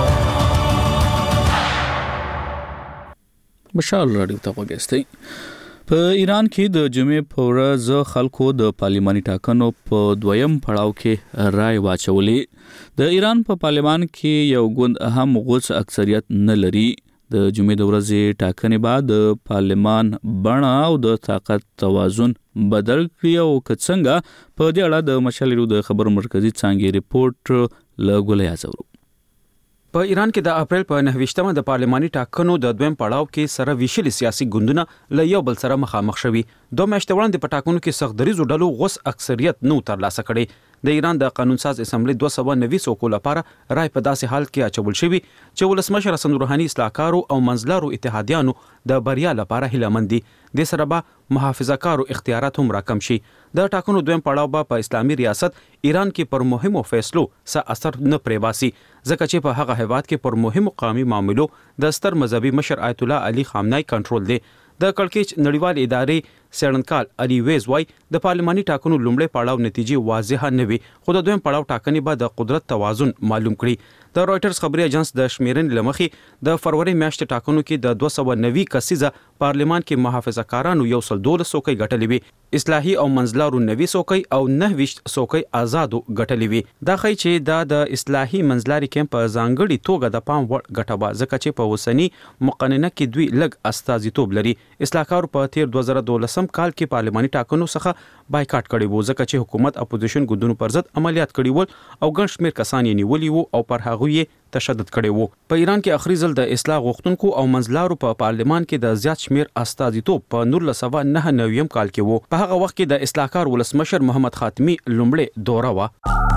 مشال راډیو ته وګورئ. په ایران کې د جمعې په ورځ خلکو د پارلماني ټاکنو په دویم پړاو کې رائے واچولې. د ایران په پارلمان کې یو ګوند هم غوڅ اکثریت نه لري. د جمعې د ورځې ټاکنې بعد د پارلمان بڼه او د طاقت توازن بدل کړی او که څنګه په دې اړه د مشال د خبر مرکزی څانګې ریپورت له ګولیا زورو. په ایران کې د اپریل په نهه ویشتمه د پارلماني ټاکنو د دویم پړاو کې سره ویشل سیاسي ګوندونه له یو بل سره مخامخ شوي. دوه میاشتې وړاندې په ټاکنو کې سخت دریزو ډلو غوس اکثریت نو ترلاسه کړي. د ایران د قانون ساز اسمبلی دوه سوه نوي څوکو لپاره رای په داسې حال کې اچول شوی چې ولسمشر حسن روحاني اصلاحکارو او منځلارو اتحادیانو د بریا لپاره هیلهمند دي. د سره به محافظه‌کارو اختیارات هم راکم شي. د ټاکنو دویم پړاو به په اسلامي ریاست ایران کې پر مهمو فیصلو څه اثر نه پرې باسي، ځکه چې په هغه هیواد کې پر مهمو قومي معاملو د ستر مذهبي مشر آیت الله علي خامنه‌ای کنټرول دی. د کړکېچ نړیوال ادارې څېړنکال علي ویز وای د پارلماني ټاکنو لومړی پړاو نتیجې واضحه نه وي، خو د دویم پړاو ټاکنې به د قدرت توازن معلوم کړي. د رويټرز خبري اژانس د شمیرنې لمخې د فروری میاشتې ټاکنو کې د دوه سوه نوي کسیزه پارلمان کې محافظه‌کارانو یو سل دولس څوکۍ ګټلې وي، اصلاحي او منځلارو نوي څوکۍ او نه ویشت څوکۍ آزادو ګټلې وي. دا ښیي چې دا د اصلاحي منځلاري کمپ په ځانګړي توګه د پام وړ ګټه وه، ځکه چې په اوسني مقننه کې دوی لږ استازیتوب لري. اصلاحکارو په تیر دوه زره دولسم کال کې پارلماني ټاکنو څخه بایکاټ کړی وو، ځکه چې حکومت اپوزیشن ګوندونو پر ضد عملیات کړي ول او ګڼ شمېر کسان یې نیولي وو او پر هغوی یې تشدد کړی وو. په ایران کې اخري ځل د اصلاح غوښتونکو او منځلارو په پارلمان کې د زیات شمېر استازیتوب په نولس سوه نهه نوي کال کې وو. په هغه وخت کې د اصلاحکار ولسمشر محمد خاتمی لومړی دوره وه.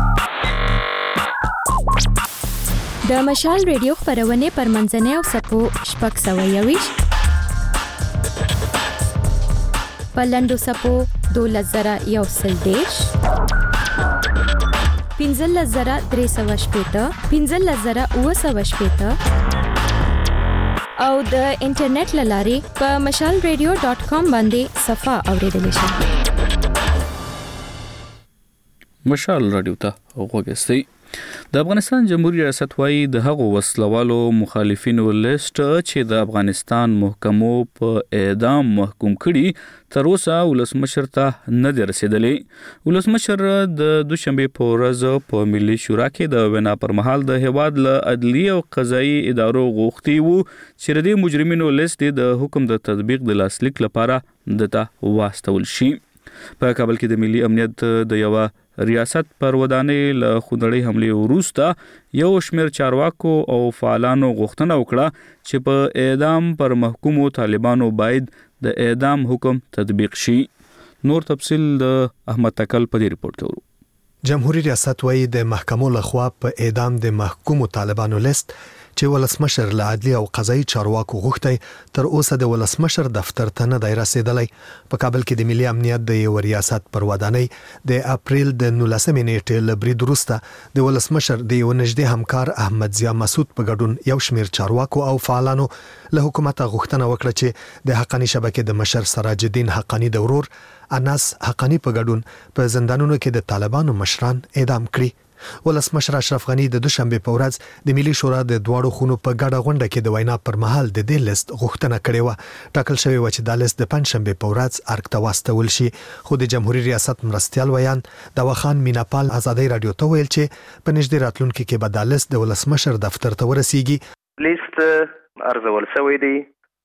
د مشال ریډیو خبرونه پر منځنۍ او سپو شپږ سوه یویشت په لنډو سپو دولس زره یو سل دېرش پنځلس زره درې سوه شپېته پنځلس زره اووه سوه شپېته او د انټرنیټ له لارې په مشال ریډیو ډاټ کام باندې صفحه اوریدلی شئ. مشال رادیو ته وګورئ. د افغانستان جمهوریت ریاست وايي د هغو وسلوالو مخالفینو لیست چې د افغانستان محکمو په اعدام محکوم کړي تر اوسه ولسمشر ته نه دی رسیدلی. ولسمشر د دوشنبه په ورځ په ملي شورا کې د وینا پر مهال د هیواد له عدلي او قضایي ادارو غوښتي وو چې د مجرمینو لیست د حکم د تطبیق د لاسلیک لپاره دته واستول شي. په کابل کې د ملي امنیت د یو ریاست پر ودانۍ له خونړۍ حملې وروسته یو شمېر چارواکو او فعالانو غوښتنه وکړه چې په اعدام پر محکومو طالبانو باید د اعدام حکم تطبیق شي. نور تفصیل د احمد تکل په دې ریپورت کې ورو. جمهوریت ریاست وايي د محکمو لخوا په اعدام د محکومو طالبانو لیست چې ولسمشر له عدلي او قضایي چارواکو غوښتي تر اوسه د ولسمشر دفتر ته نه دی رسیدلی. په کابل کې د ملي امنیت د یو ریاست پر ودانۍ د اپریل د نولسمې نیټې له برید وروسته د ولسمشر د یو نږدې همکار احمد ضیا مسعود په ګډون یو شمېر چارواکو او فعالانو له حکومت غوښتنه وکړه چې د حقانی شبکې د مشر سراج الدین حقانی د ورور انس حقانی په ګډون په زندانونو کې د طالبانو مشران اعدام کړي. ولسمشر اشرف غنی د دوشنبه په ورځ د ملي شورا د دواړو خونو په ګډه غونډه کې د وینا پر مهال د دې لیست غوښتنه کړې و. ټاکل شوی و چې د لیست د پنځشنبه په ورځ ارګ ته واستول شي، خو د جمهوریت ریاست مرستیال ویان د وخان میناپال ازادي رادیو ته ویل چې په نږدې راتلونکي کې به د لیست د ولسمشر دفتر ته ورسیږي. لیست ارزول شوی دی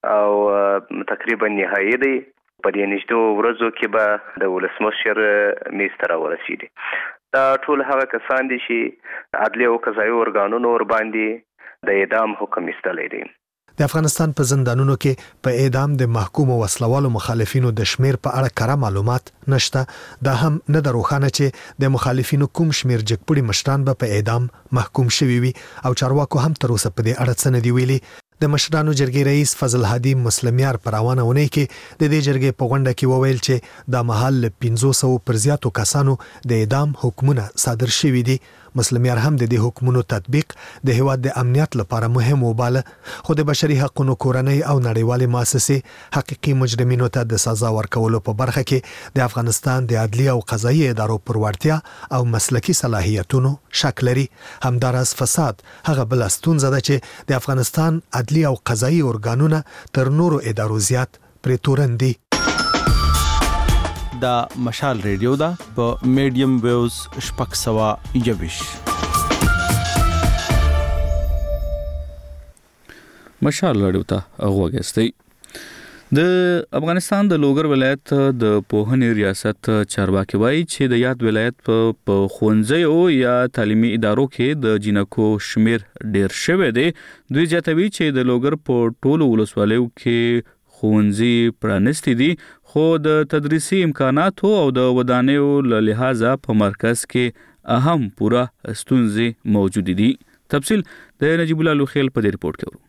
او تقریبا نهایی دی. په دې نږدې ورځو کې به د ولسمشر میز ته راورسیږي. دا ټول هغه کسان دي چې عدلي او قضایي ارګانونو ور باندې د اعدام حکم ایستلی دی. د افغانستان په زندانونو کې په اعدام د محکومو وسلوالو مخالفینو د شمیر په اړه کره معلومات نشته. دا هم نه د روښانه چې د مخالفینو کوم شمیر جګپړي مشران به په اعدام محکوم شوي وي او چارواکو هم تر اوسه په دې اړه څه نه دی ویلي. د مشرانو جرګې رئیس فضل هادي مسلمیار پر روانه ونی کې د دې جرګې په غونډه کې وویل چې د محل پنځه سوه پر زیاتو کسانو د اعدام حکمونه صادر شوي دي. مسلمیار هم د دې حکمونو تطبیق د هیواد د امنیت لپاره مهم وباله، خو د بشري حقوقو کورنۍ او نړیوالې مؤسسې حقيقي مجرمینو ته د سزا ورکولو په برخه کې د افغانستان د عدلي او قضایي ادارو پر وړتیا او مسلکي صلاحیتونو شک لري. همداراز فساد هغه بل ستونزه ده چې د افغانستان عدلي او قضایي ارګانونه تر نورو ادارو زیات پرې تورن دي. دا مشال ریډیو دا په میډیم ویوز شپږ سوه یویش. مشال رادیو ته وګورئ. د افغانستان د لوګر ولایت د پوهنې ریاست چارواکي وایي چې د یاد ولایت په ښوونځیو یا تعلیمي ادارو کې د جنکو شمیر ډیر شوی دی. دوی زیاتوي چې د لوګر په ټولو ولسوالیو کې ښوونځي پرانستي دي خو د تدریسي امکاناتو او د ودانیو له لحاظه په مرکز کې اهم پوره ستونزې موجود دي. تفصیل د نجیب الله لوخیل په دې ریپورت کې ورو.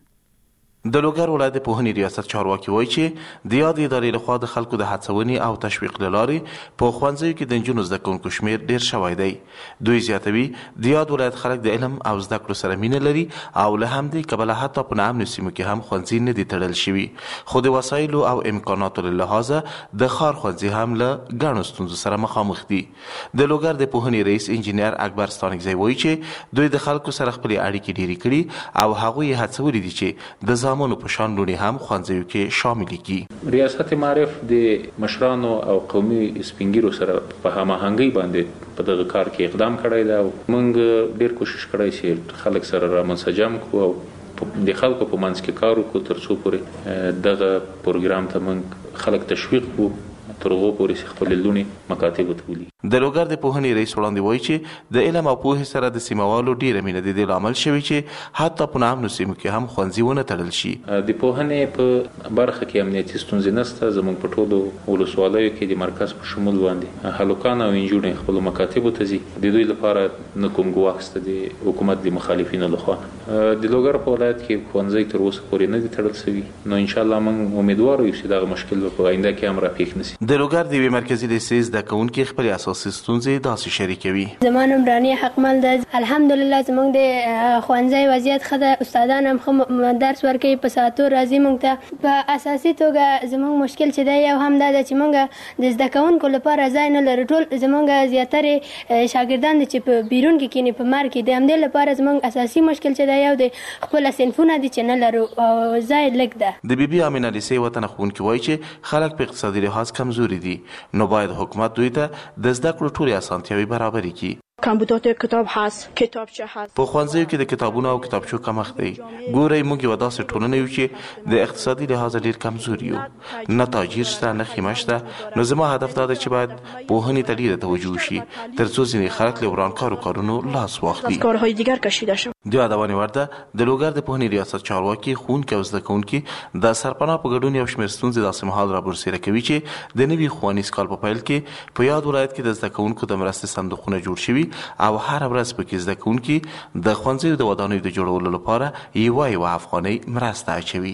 د لوګر ولایت د پوهنې ریاست چارواکي وایي چې د یاد ادارې لخوا د خلکو د هڅونې او تشویق له لارې په ښوونځیو کې د نجونو زده کوونکو شمېر ډېر شوی دی. دوی زیاتوي د یاد ولایت خلک د علم او زده کړو سره مینه لري او له همدې کبله حتی په ناامنو سیمو کې هم ښوونځي نه دي تړل شوي، خو د وسایلو او امکاناتو له لحاظه د ښار ښوونځي هم له ګڼو ستونزو سره مخامخ دي. د لوګر د پوهنې رئیس انجینر اکبر ستانکزی وایي چې دوی د خلکو سره خپلې اړیکې ډېرې کړي او هغوی یې هڅولي دي چې د زامنو په شان لوڼې هم ښوونځیو کې شامل کړي. ریاست معارف د مشرانو او قومي سپینګیرو سره په هماهنګۍ باندې په دغه کار کې اقدام کړی دی او موږ ډېر کوشش کړی چې خلک سره رامنسجم کړو او د خلکو په منځ کې کار وکړو تر څو پورې دغه پروګرام ته موږ خلک تشویق کړو تر هغو پورې چې خپلې لوڼې مکاتبو ته ولي. د لوګر د پوهنې رئیس وړاندې وایي چې د علم او پوهې سره د سیمهوالو ډېره مینه د دې لامل شوې چې حتی په ناامنو سیمو کې هم ښوونځي ونه تړل شي. د پوهنې په برخه کې امنیتي ستونزې نشته. زموږ په ټولو ولسوالیو کې د مرکز په شمول باندې هلکان او نجونې خپلو مکاتبو ته ځي. د دوی لپاره نه کوم ګواښ شته د حکومت د مخالفینو لخوا. د لوګر په ولایت کې ښوونځي تر اوسه پورې نه دي تړل شوي، نو انشاءالله موږ امیدوار یو چې دغه مشکل به په آینده کې هم راپېښ نه شي. د لوګر د یوې مرکزي لیسې زده کوونکي خپلې اساسي ستونزې داسې شریکوي. زما نوم رانیه حقمل ده. الحمدلله زموږ د ښوونځي وضعیت ښه ده، استادان هم ښه درس ورکوي، په ساعتو راځي موږ ته. په اساسي توګه زموږ مشکل چې دی یو هم دا ده چې موږ د زده کوونکو لپاره ځای نه لرو. ټول زموږ زیاترې شاګردان دي چې په بیرون کې کینی په مار کې، د همدې لپاره زموږ اساسي مشکل چې دی یو د خپل صنفونه دي چې نه لرو او ځای لږ ده. د بي بي امینه لیسې وطن ښوونکي وایي چې خلک په اقتصادي لحاظ کمزوري دي، نو باید حکومت دوی ته د زده کړو ټولې اسانتیاوې برابرې کړي. کمبودات کتاب هست، کتابچه هست. په ښوونځیو کې د کتابونو او کتابچو کمښت دی. ګورئ موږ یوه داسې ټولنه یو چې د اقتصادي لحاظ ډېر کمزوري یو، نه تاجر شته نه خیمه شته. نو زما هدف دا ده چې باید پوهنې ته ډېره توجه وشي تر څو ځینې خلک له ورانکارو کارونو لاس واخلي. کارهای دیگر کشیده شد. د یادونې وړ ده د لوګر د پوهنې ریاست چارواکي ښوونکي او زده کوونکي د سرپناه په ګډون یو شمېر ستونزې داسې مهال رابرسېره کوي چې د نوي ښوونیز کال په پیل کې په یاد ولایت کې د زده کوونکو د مرستې صندوقونه جوړ شوي او هر ورځ پکې زده کوونکي د ښوونځیو د ودانیو د جوړولو لپاره یوه یوه افغانۍ مرسته اچوي.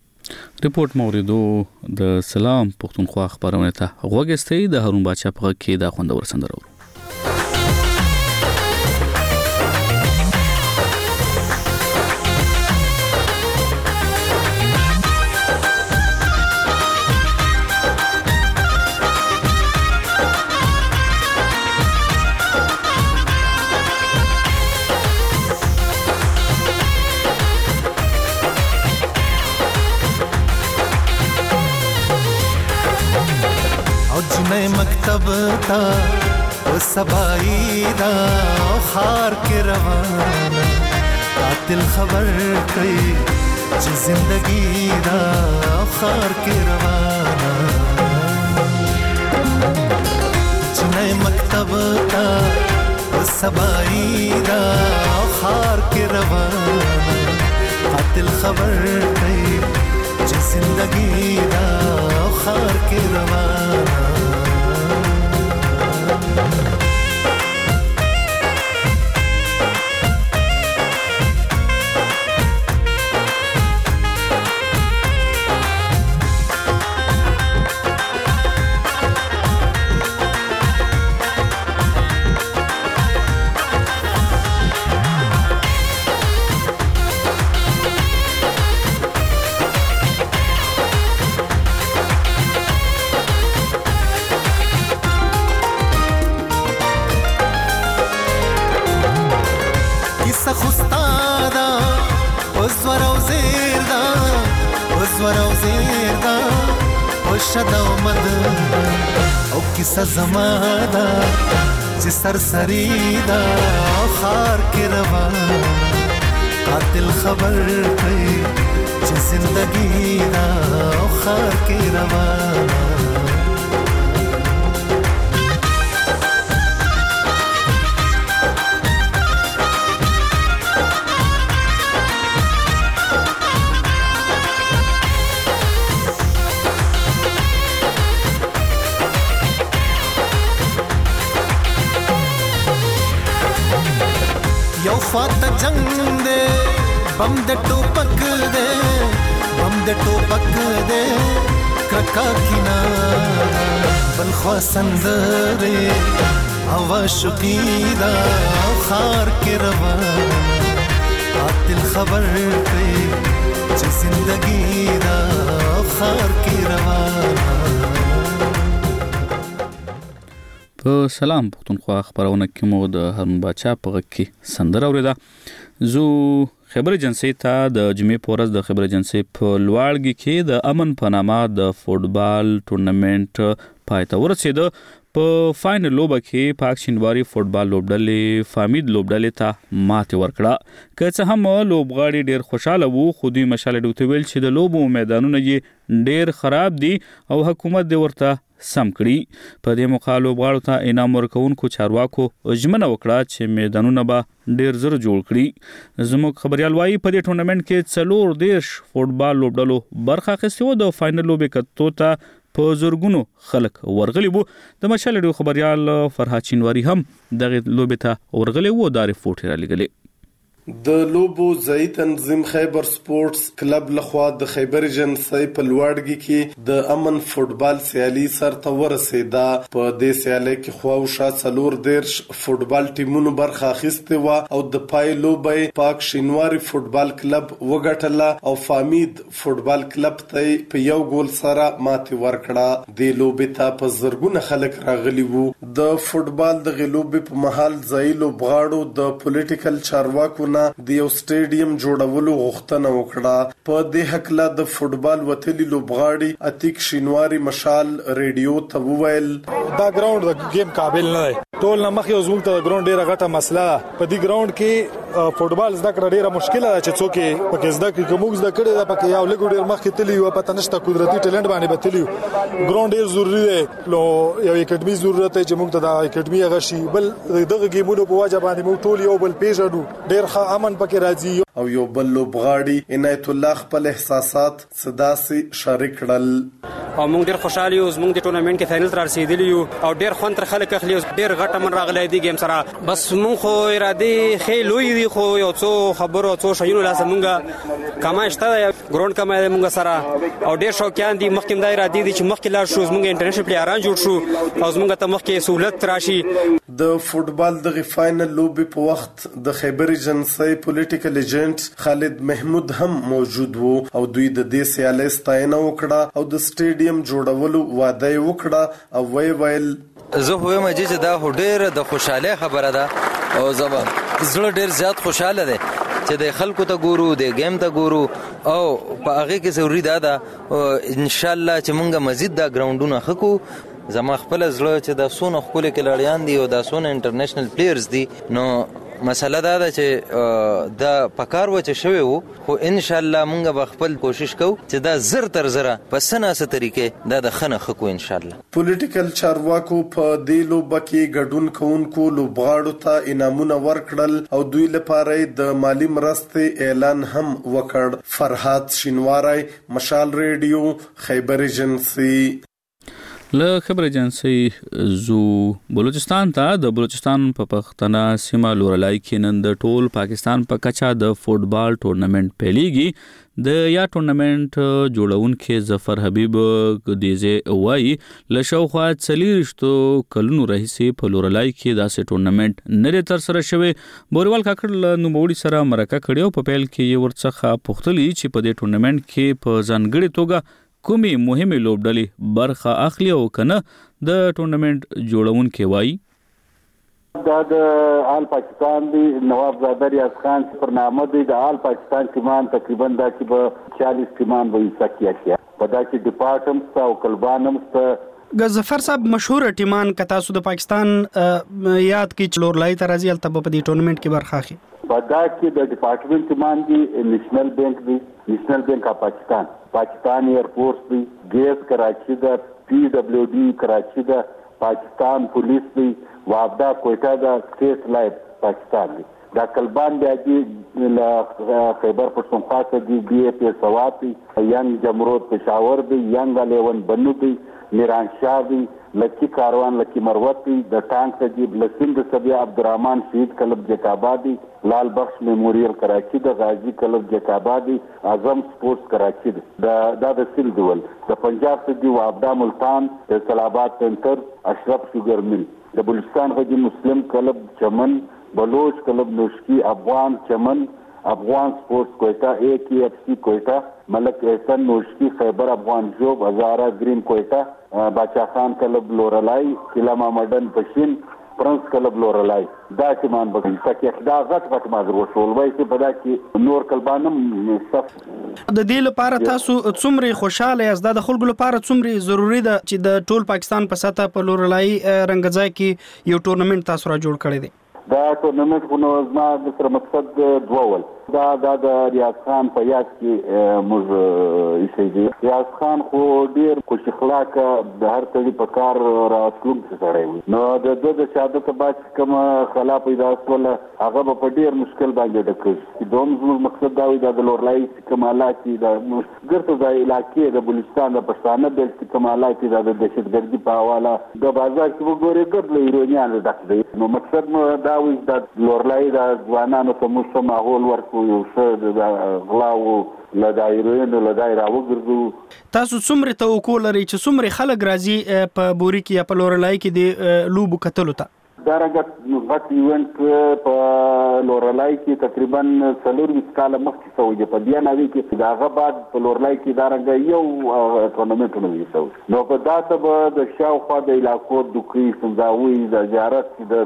ریپورت موریدو د سلام پښتونخوا خبرونه ته غوږ استئ. د هارون بادشاه په غږ کې دا خوندور سندره. مکتب تا او سبائی دا خار کے روانہ قاتل خبر کئی چی زندگی دا خار کے روانہ جنہیں مکتب تا او سبائی دا خار کے روانہ قاتل خبر کئی چی زندگی دا خار کے روانہ کیسه زماده چې سرسری دا خار کې روان قاتل خبر کوي چې زندگی دا خار کې روان جنگ دے بم د ټوپک دے بم د ټوپک دے کرکا کینا بل خوا سندره هوا شقیدا خار کې روان قاتل خبر کوي چې زندگی دا خار کې روان. په سلام پښتونخوا خبرونه کې مو د هارون باچا په غږ کې سندره اوریده. زو خبر ایجنسی ته د جمعې په ورځ د خبر ایجنسی په لوړګي کې د امن په نامه د فوټبال ټورنمنت پای ته ورسېده. په فاینل لوبه کې پاک شینواري فوټبال لوبډلې فامید لوبډلې ته ماتې ورکړه. که څه هم لوبغاړي ډېر خوشاله وو خو دوی مشاله ډوته ویل چې د لوبو میدانونه یې ډېر خراب دي او حکومت دې ورته سم کړي. په دې موقع لوبغاړو ته انعام ورکوونکو چارواکو ژمنه وکړه چې میدانونه به ډېر زر جوړ کړي. زموږ خبريال وایي په دې ټورنمنت کې څلور دیرش فوټبال لوبډلو برخه اخیستې وه. د فاینل لوبې کتو ته په زرګونو خلک ورغلي وو. د مشال ډیو خبريال فرهاد شینواری هم دغه لوبې ته ورغلي وو. دا رپورټ را لګلې. د لوبو ځای تنظیم خیبر سپورتس کلب لخوا د خیبر ایجنسی په لوړګي کې د امن فوټبال سیالي سرته ورسېده. په دې سیالي کې خواوشا څلور دیرش فوټبال ټیمونو برخه اخیستې وه او د پای لوبې پاک شینواري فوټبال کلب وګټله او فامید فوټبال کلب ته په یو ګول سره ماتې ورکړه. د لوبې ته په زرګونه خلک راغلي وو. د فوټبال د غلوبې په محل ځای لوبغاړو د پولیټیکل چارواکو د یو سټیډیم جوړولو غوښتنه وکړه. په دې حقله د فوټبال وتلی لوبغاړي اتیک شینواری مشال ریډیو ته وویل دا ګراوند د گیم قابل نه دی. ټول نه مخې زموږ ته ګراوند ډیره غټه مسله ده. په دې ګراوند کې فوټبال زده کړه ډیره مشکله ده چې څوک پکې زده کړي. کوم زده کړي دا پکې یو لګو ډیر مخکې تلی او پته نشته قدرتي ټیلنټ باندې بتلی. ګراوند ډیر ضروری دی. یو اکیډمي ضرورت دی چې موږ ته د اکیډمي هغه شي. بل دغه گیمونو په وجه باندې موږ ټول یو بل پیژنو. ډیر ښه امن پکې راځي. او یو بل لوبغاړي عنایت الله خپل احساسات صداسي شریک کړل. او موږ ډیر خوشاله یو. موږ د ټورنمنت کې فائنل تر رسیدلی یو او ډیر خوند تر خلک اخلي. ډیر غټه من راغلی دی گیم سره. بس موږ خو اراده خې لوی دی خو یو څو خبرو څو شایونو لاسه موږ کماشته ګراوند کما موږ سره او ډیر شوقیان دي. مخکې دا اراده دي چې مخکې لار شو موږ انټرنیشنل پلیئران جوړ شو او موږ ته مخکې سہولت راشي. د فوټبال د فاینل لوبې په وخت د خیبر ایجنسی پولیټیکل ایجنټ خالد محمود هم موجود وو او دوی د دې سیالۍ ستاینه وکړه او د سټیډیم جوړولو وعده وکړه او وی ویل زه وایم چې دا ډېر د خوشاله خبره ده او زما زړه ډېر زیات خوشاله ده چې د خلکو ته ګورو د گیم ته ګورو او په هغه کې ضروري ده ده ان شاء الله چې مونږه مزید دا ګراوندونه خکو. زما خپل زړه چې د سونه خپل کلاړیان دي او د سونه انټرنیشنل پلیئرز دي نو مسله دا ده چې د پکار و چې شوی وو خو ان شاء الله مونږ به خپل کوشش کوو چې دا زر تر زره په سناسه طریقې دا د خنه خکو ان شاء الله. پولیټیکل چارواکو په دې لوبه کې ګډون کوونکو لوبغاړو ته انعامونه ورکړل او دوی لپاره د مالی مرستې اعلان هم وکړ. فرهاد شینواری مشال ریډیو خیبر ایجنسی. له خبر ایجنسی زو بلوچستان ته د بلوچستان په پښتنه سیمه لورلای کې نن د ټول پاکستان په کچا د فوټبال ټورنمنت پیلېږي. د یا ټورنمنت جوړونکو ظفر حبیب دیزه وای له شاوخوا څلورشتو کلونو راهیسې په لورلای کې داسې ټورنمنت نه تر سره شوی. بوریوال کاکړ له نوموړي سره مرکه کړیو. په پیل کې یې ورڅخه پوښتلی چې په دې ټورنمنت کې په ځانګړي توګه کومي مهمه لوبډلې برخه اخلي او کنه. د ټورنمنت جوړونکو وای دا د آل پاکستان دی نواب زاده ریاض خان پر نامه دی د آل پاکستان ټیمان تقریبا دا چې به چالیس ټیمان به حصہ کیا کیا په دا کې ډپارټمنټ او کلبانم ته ظفر صاحب مشهور ټیمان کتا سود پاکستان یاد کی چلور لای ترازی التب په دې ټورنمنت کې برخه اخلي. په دا کې د ډپارټمنټ ټیمان دی نیشنل بانک دی نیشنل بانک اف پاکستان پاکستان ایئر فورس دی گیس کراچی دا پی ڈبلیو ڈی کراچی دا پاکستان پولیس دی وابدا کوئٹہ دا اسٹیٹ لائف پاکستان دی دا کلبان بیا دی خیبر پختونخوا سے دی بی اے پی سوات دی ینگ جمرود پشاور دی ینگ الیون بنو دی میران شاہ دی لکی کاروان لکی مروتی د ټانک تجیب لسند سبیا عبدالرحمن شهید کلب جیکابادی لال بخش میموریل کراچی د غازی کلب جیکابادی اعظم سپورټس کراچی د دا د سیل ډول د پنجاب تجیب وابدا ملتان فیصل آباد سنټر اشرف شوګر مل د بلوچستان غجی مسلم کلب چمن بلوچ کلب نوشکی افغان چمن افغان سپورټس کوئٹہ اے کے ایف سی کوئٹہ ملک احسن نوشکی خیبر افغان جوب ہزارہ گرین کوئٹہ باچا خان کلب لورلائی قلعہ محمدن پشین پرنس کلب لورلائی دا چمان بگی تاکہ دا غټ غټ مازر وشول وای چې په دا کې نور کلبانم صف د دې لپاره تاسو څومره خوشاله یاست د خلکو لپاره څومره ضروری ده چې د ټول پاکستان په سطح په لورلائی رنګځای کې یو ټورنمنت تاسو را جوړ کړی دی دا ټورنمنت خو نو زما د سره مقصد دوول دا دا د ریاض خان په یاد کې موږ ایسي دي ریاض خان خو ډیر خوش اخلاق د هر څه په کار راتلون سره وي نو د دوه د شهادت بعد کوم خلا پیدا شول هغه په ډیر مشکل باندې ډکه دوم زموږ مقصد دا وي د لورلای کمالات د ګرته د علاقې د بلوچستان د پښتانه د کمالات د دهشتګردي په حواله د بازار کې وګوري ګډ ایرانیان ډک دي نو مقصد مو دا وي د لورلای د ځوانانو ته مو ماحول ورکو یو څه د غلاو لدایرین لدایرا وګرځو تاسو څومره توقع لرئ چې څومره خلک راځي په بوري کې یا په لورلای کې د لوبو کتلو ته دا رنګ غټ ایونت په لورلای کې تقریبا څلور کال مخکې سوي په بیا نوي کې دا غ بعد په لورلای کې دا رنګ یو ټورنمنت نوي سوي نو په داسه به د شاوخوا د علاقو د کوي سمزاوي د زیارت د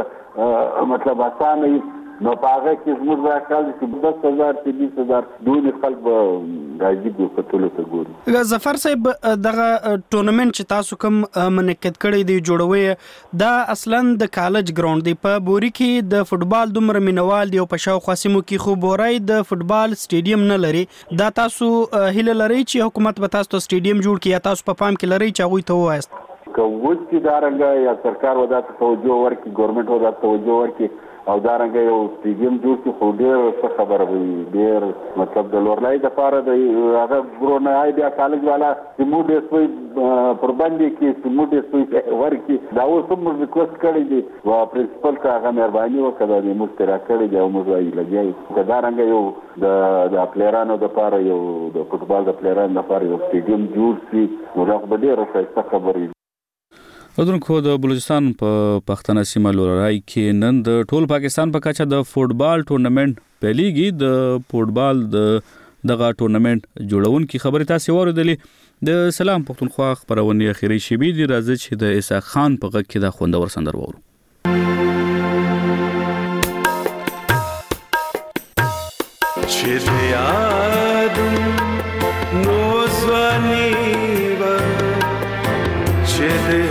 تګ مطلب اسانه نو پاغه کې زموږ راکال چې دس هزار چې بیس هزار دونې خلک به راځي په کتلو ته ګوري ظفر صاحب دغه ټورنمنت چې تاسو کوم منعقد کړی دی جوړوي دا اصلا د کالج ګراوند دی په بوري کې د فوتبال دومره مینوال دی او په شاوخوا سیمو کې خو بورای د فوتبال سټیډیم نه لري دا تاسو هیله لرئ چې حکومت به تاسو ته سټیډیم جوړ کړي یا تاسو په پام کې لرئ چې هغوی ته ووایاست که اوس چې دا رنګه یا سرکار ودا توجه ورکړي ګورنمنت ودا توجه ورکړي او دا رنګه یو سټیډیم جوړ کړي خو ډېر څه خبره وي ډېر مطلب د لورلای دپاره د هغه ګرونه آی بیا کالج والا چې موږ یې سوی پر باندې کې چې موږ یې سوی ورکړي دا اوس هم موږ ریکوست کړی دي او پرنسپل ته هغه مهرباني وکړه د موږ ته راکړی دی او موږ وایي لګیا که دا رنګه یو د د پلیرانو دپاره یو د فوټبال د پلیرانو دپاره یو سټیډیم جوړ شي نو دا خو به ډېره ښایسته خبرې ودرونکو د بلوچستان په پښتنه سیمه لورای کې نن د ټول پاکستان په کچه د فوتبال ټورنمنت پیلېږي د فوتبال د دغه ټورنمنت جوړونکو خبرې تاسو اوریدلې د سلام پښتونخوا خبرونه اخیری شبي دی راځي چې د اسحاق خان په غږ کې د خوندور سندر وورو چې یاد نو ځواني و چې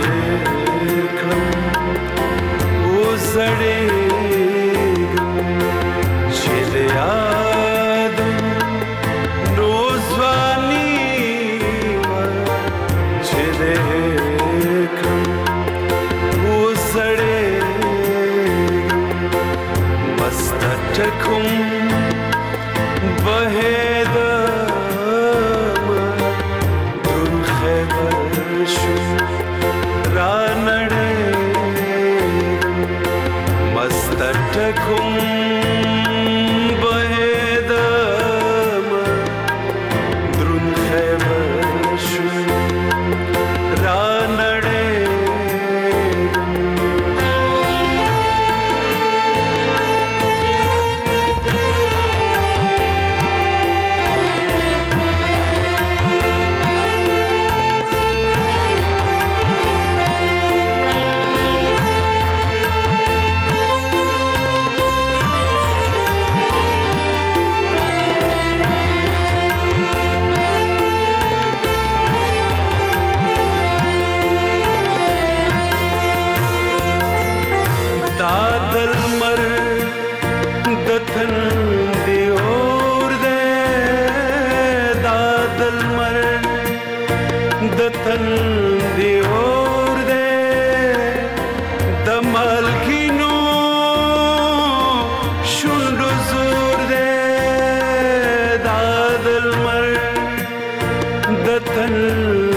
دل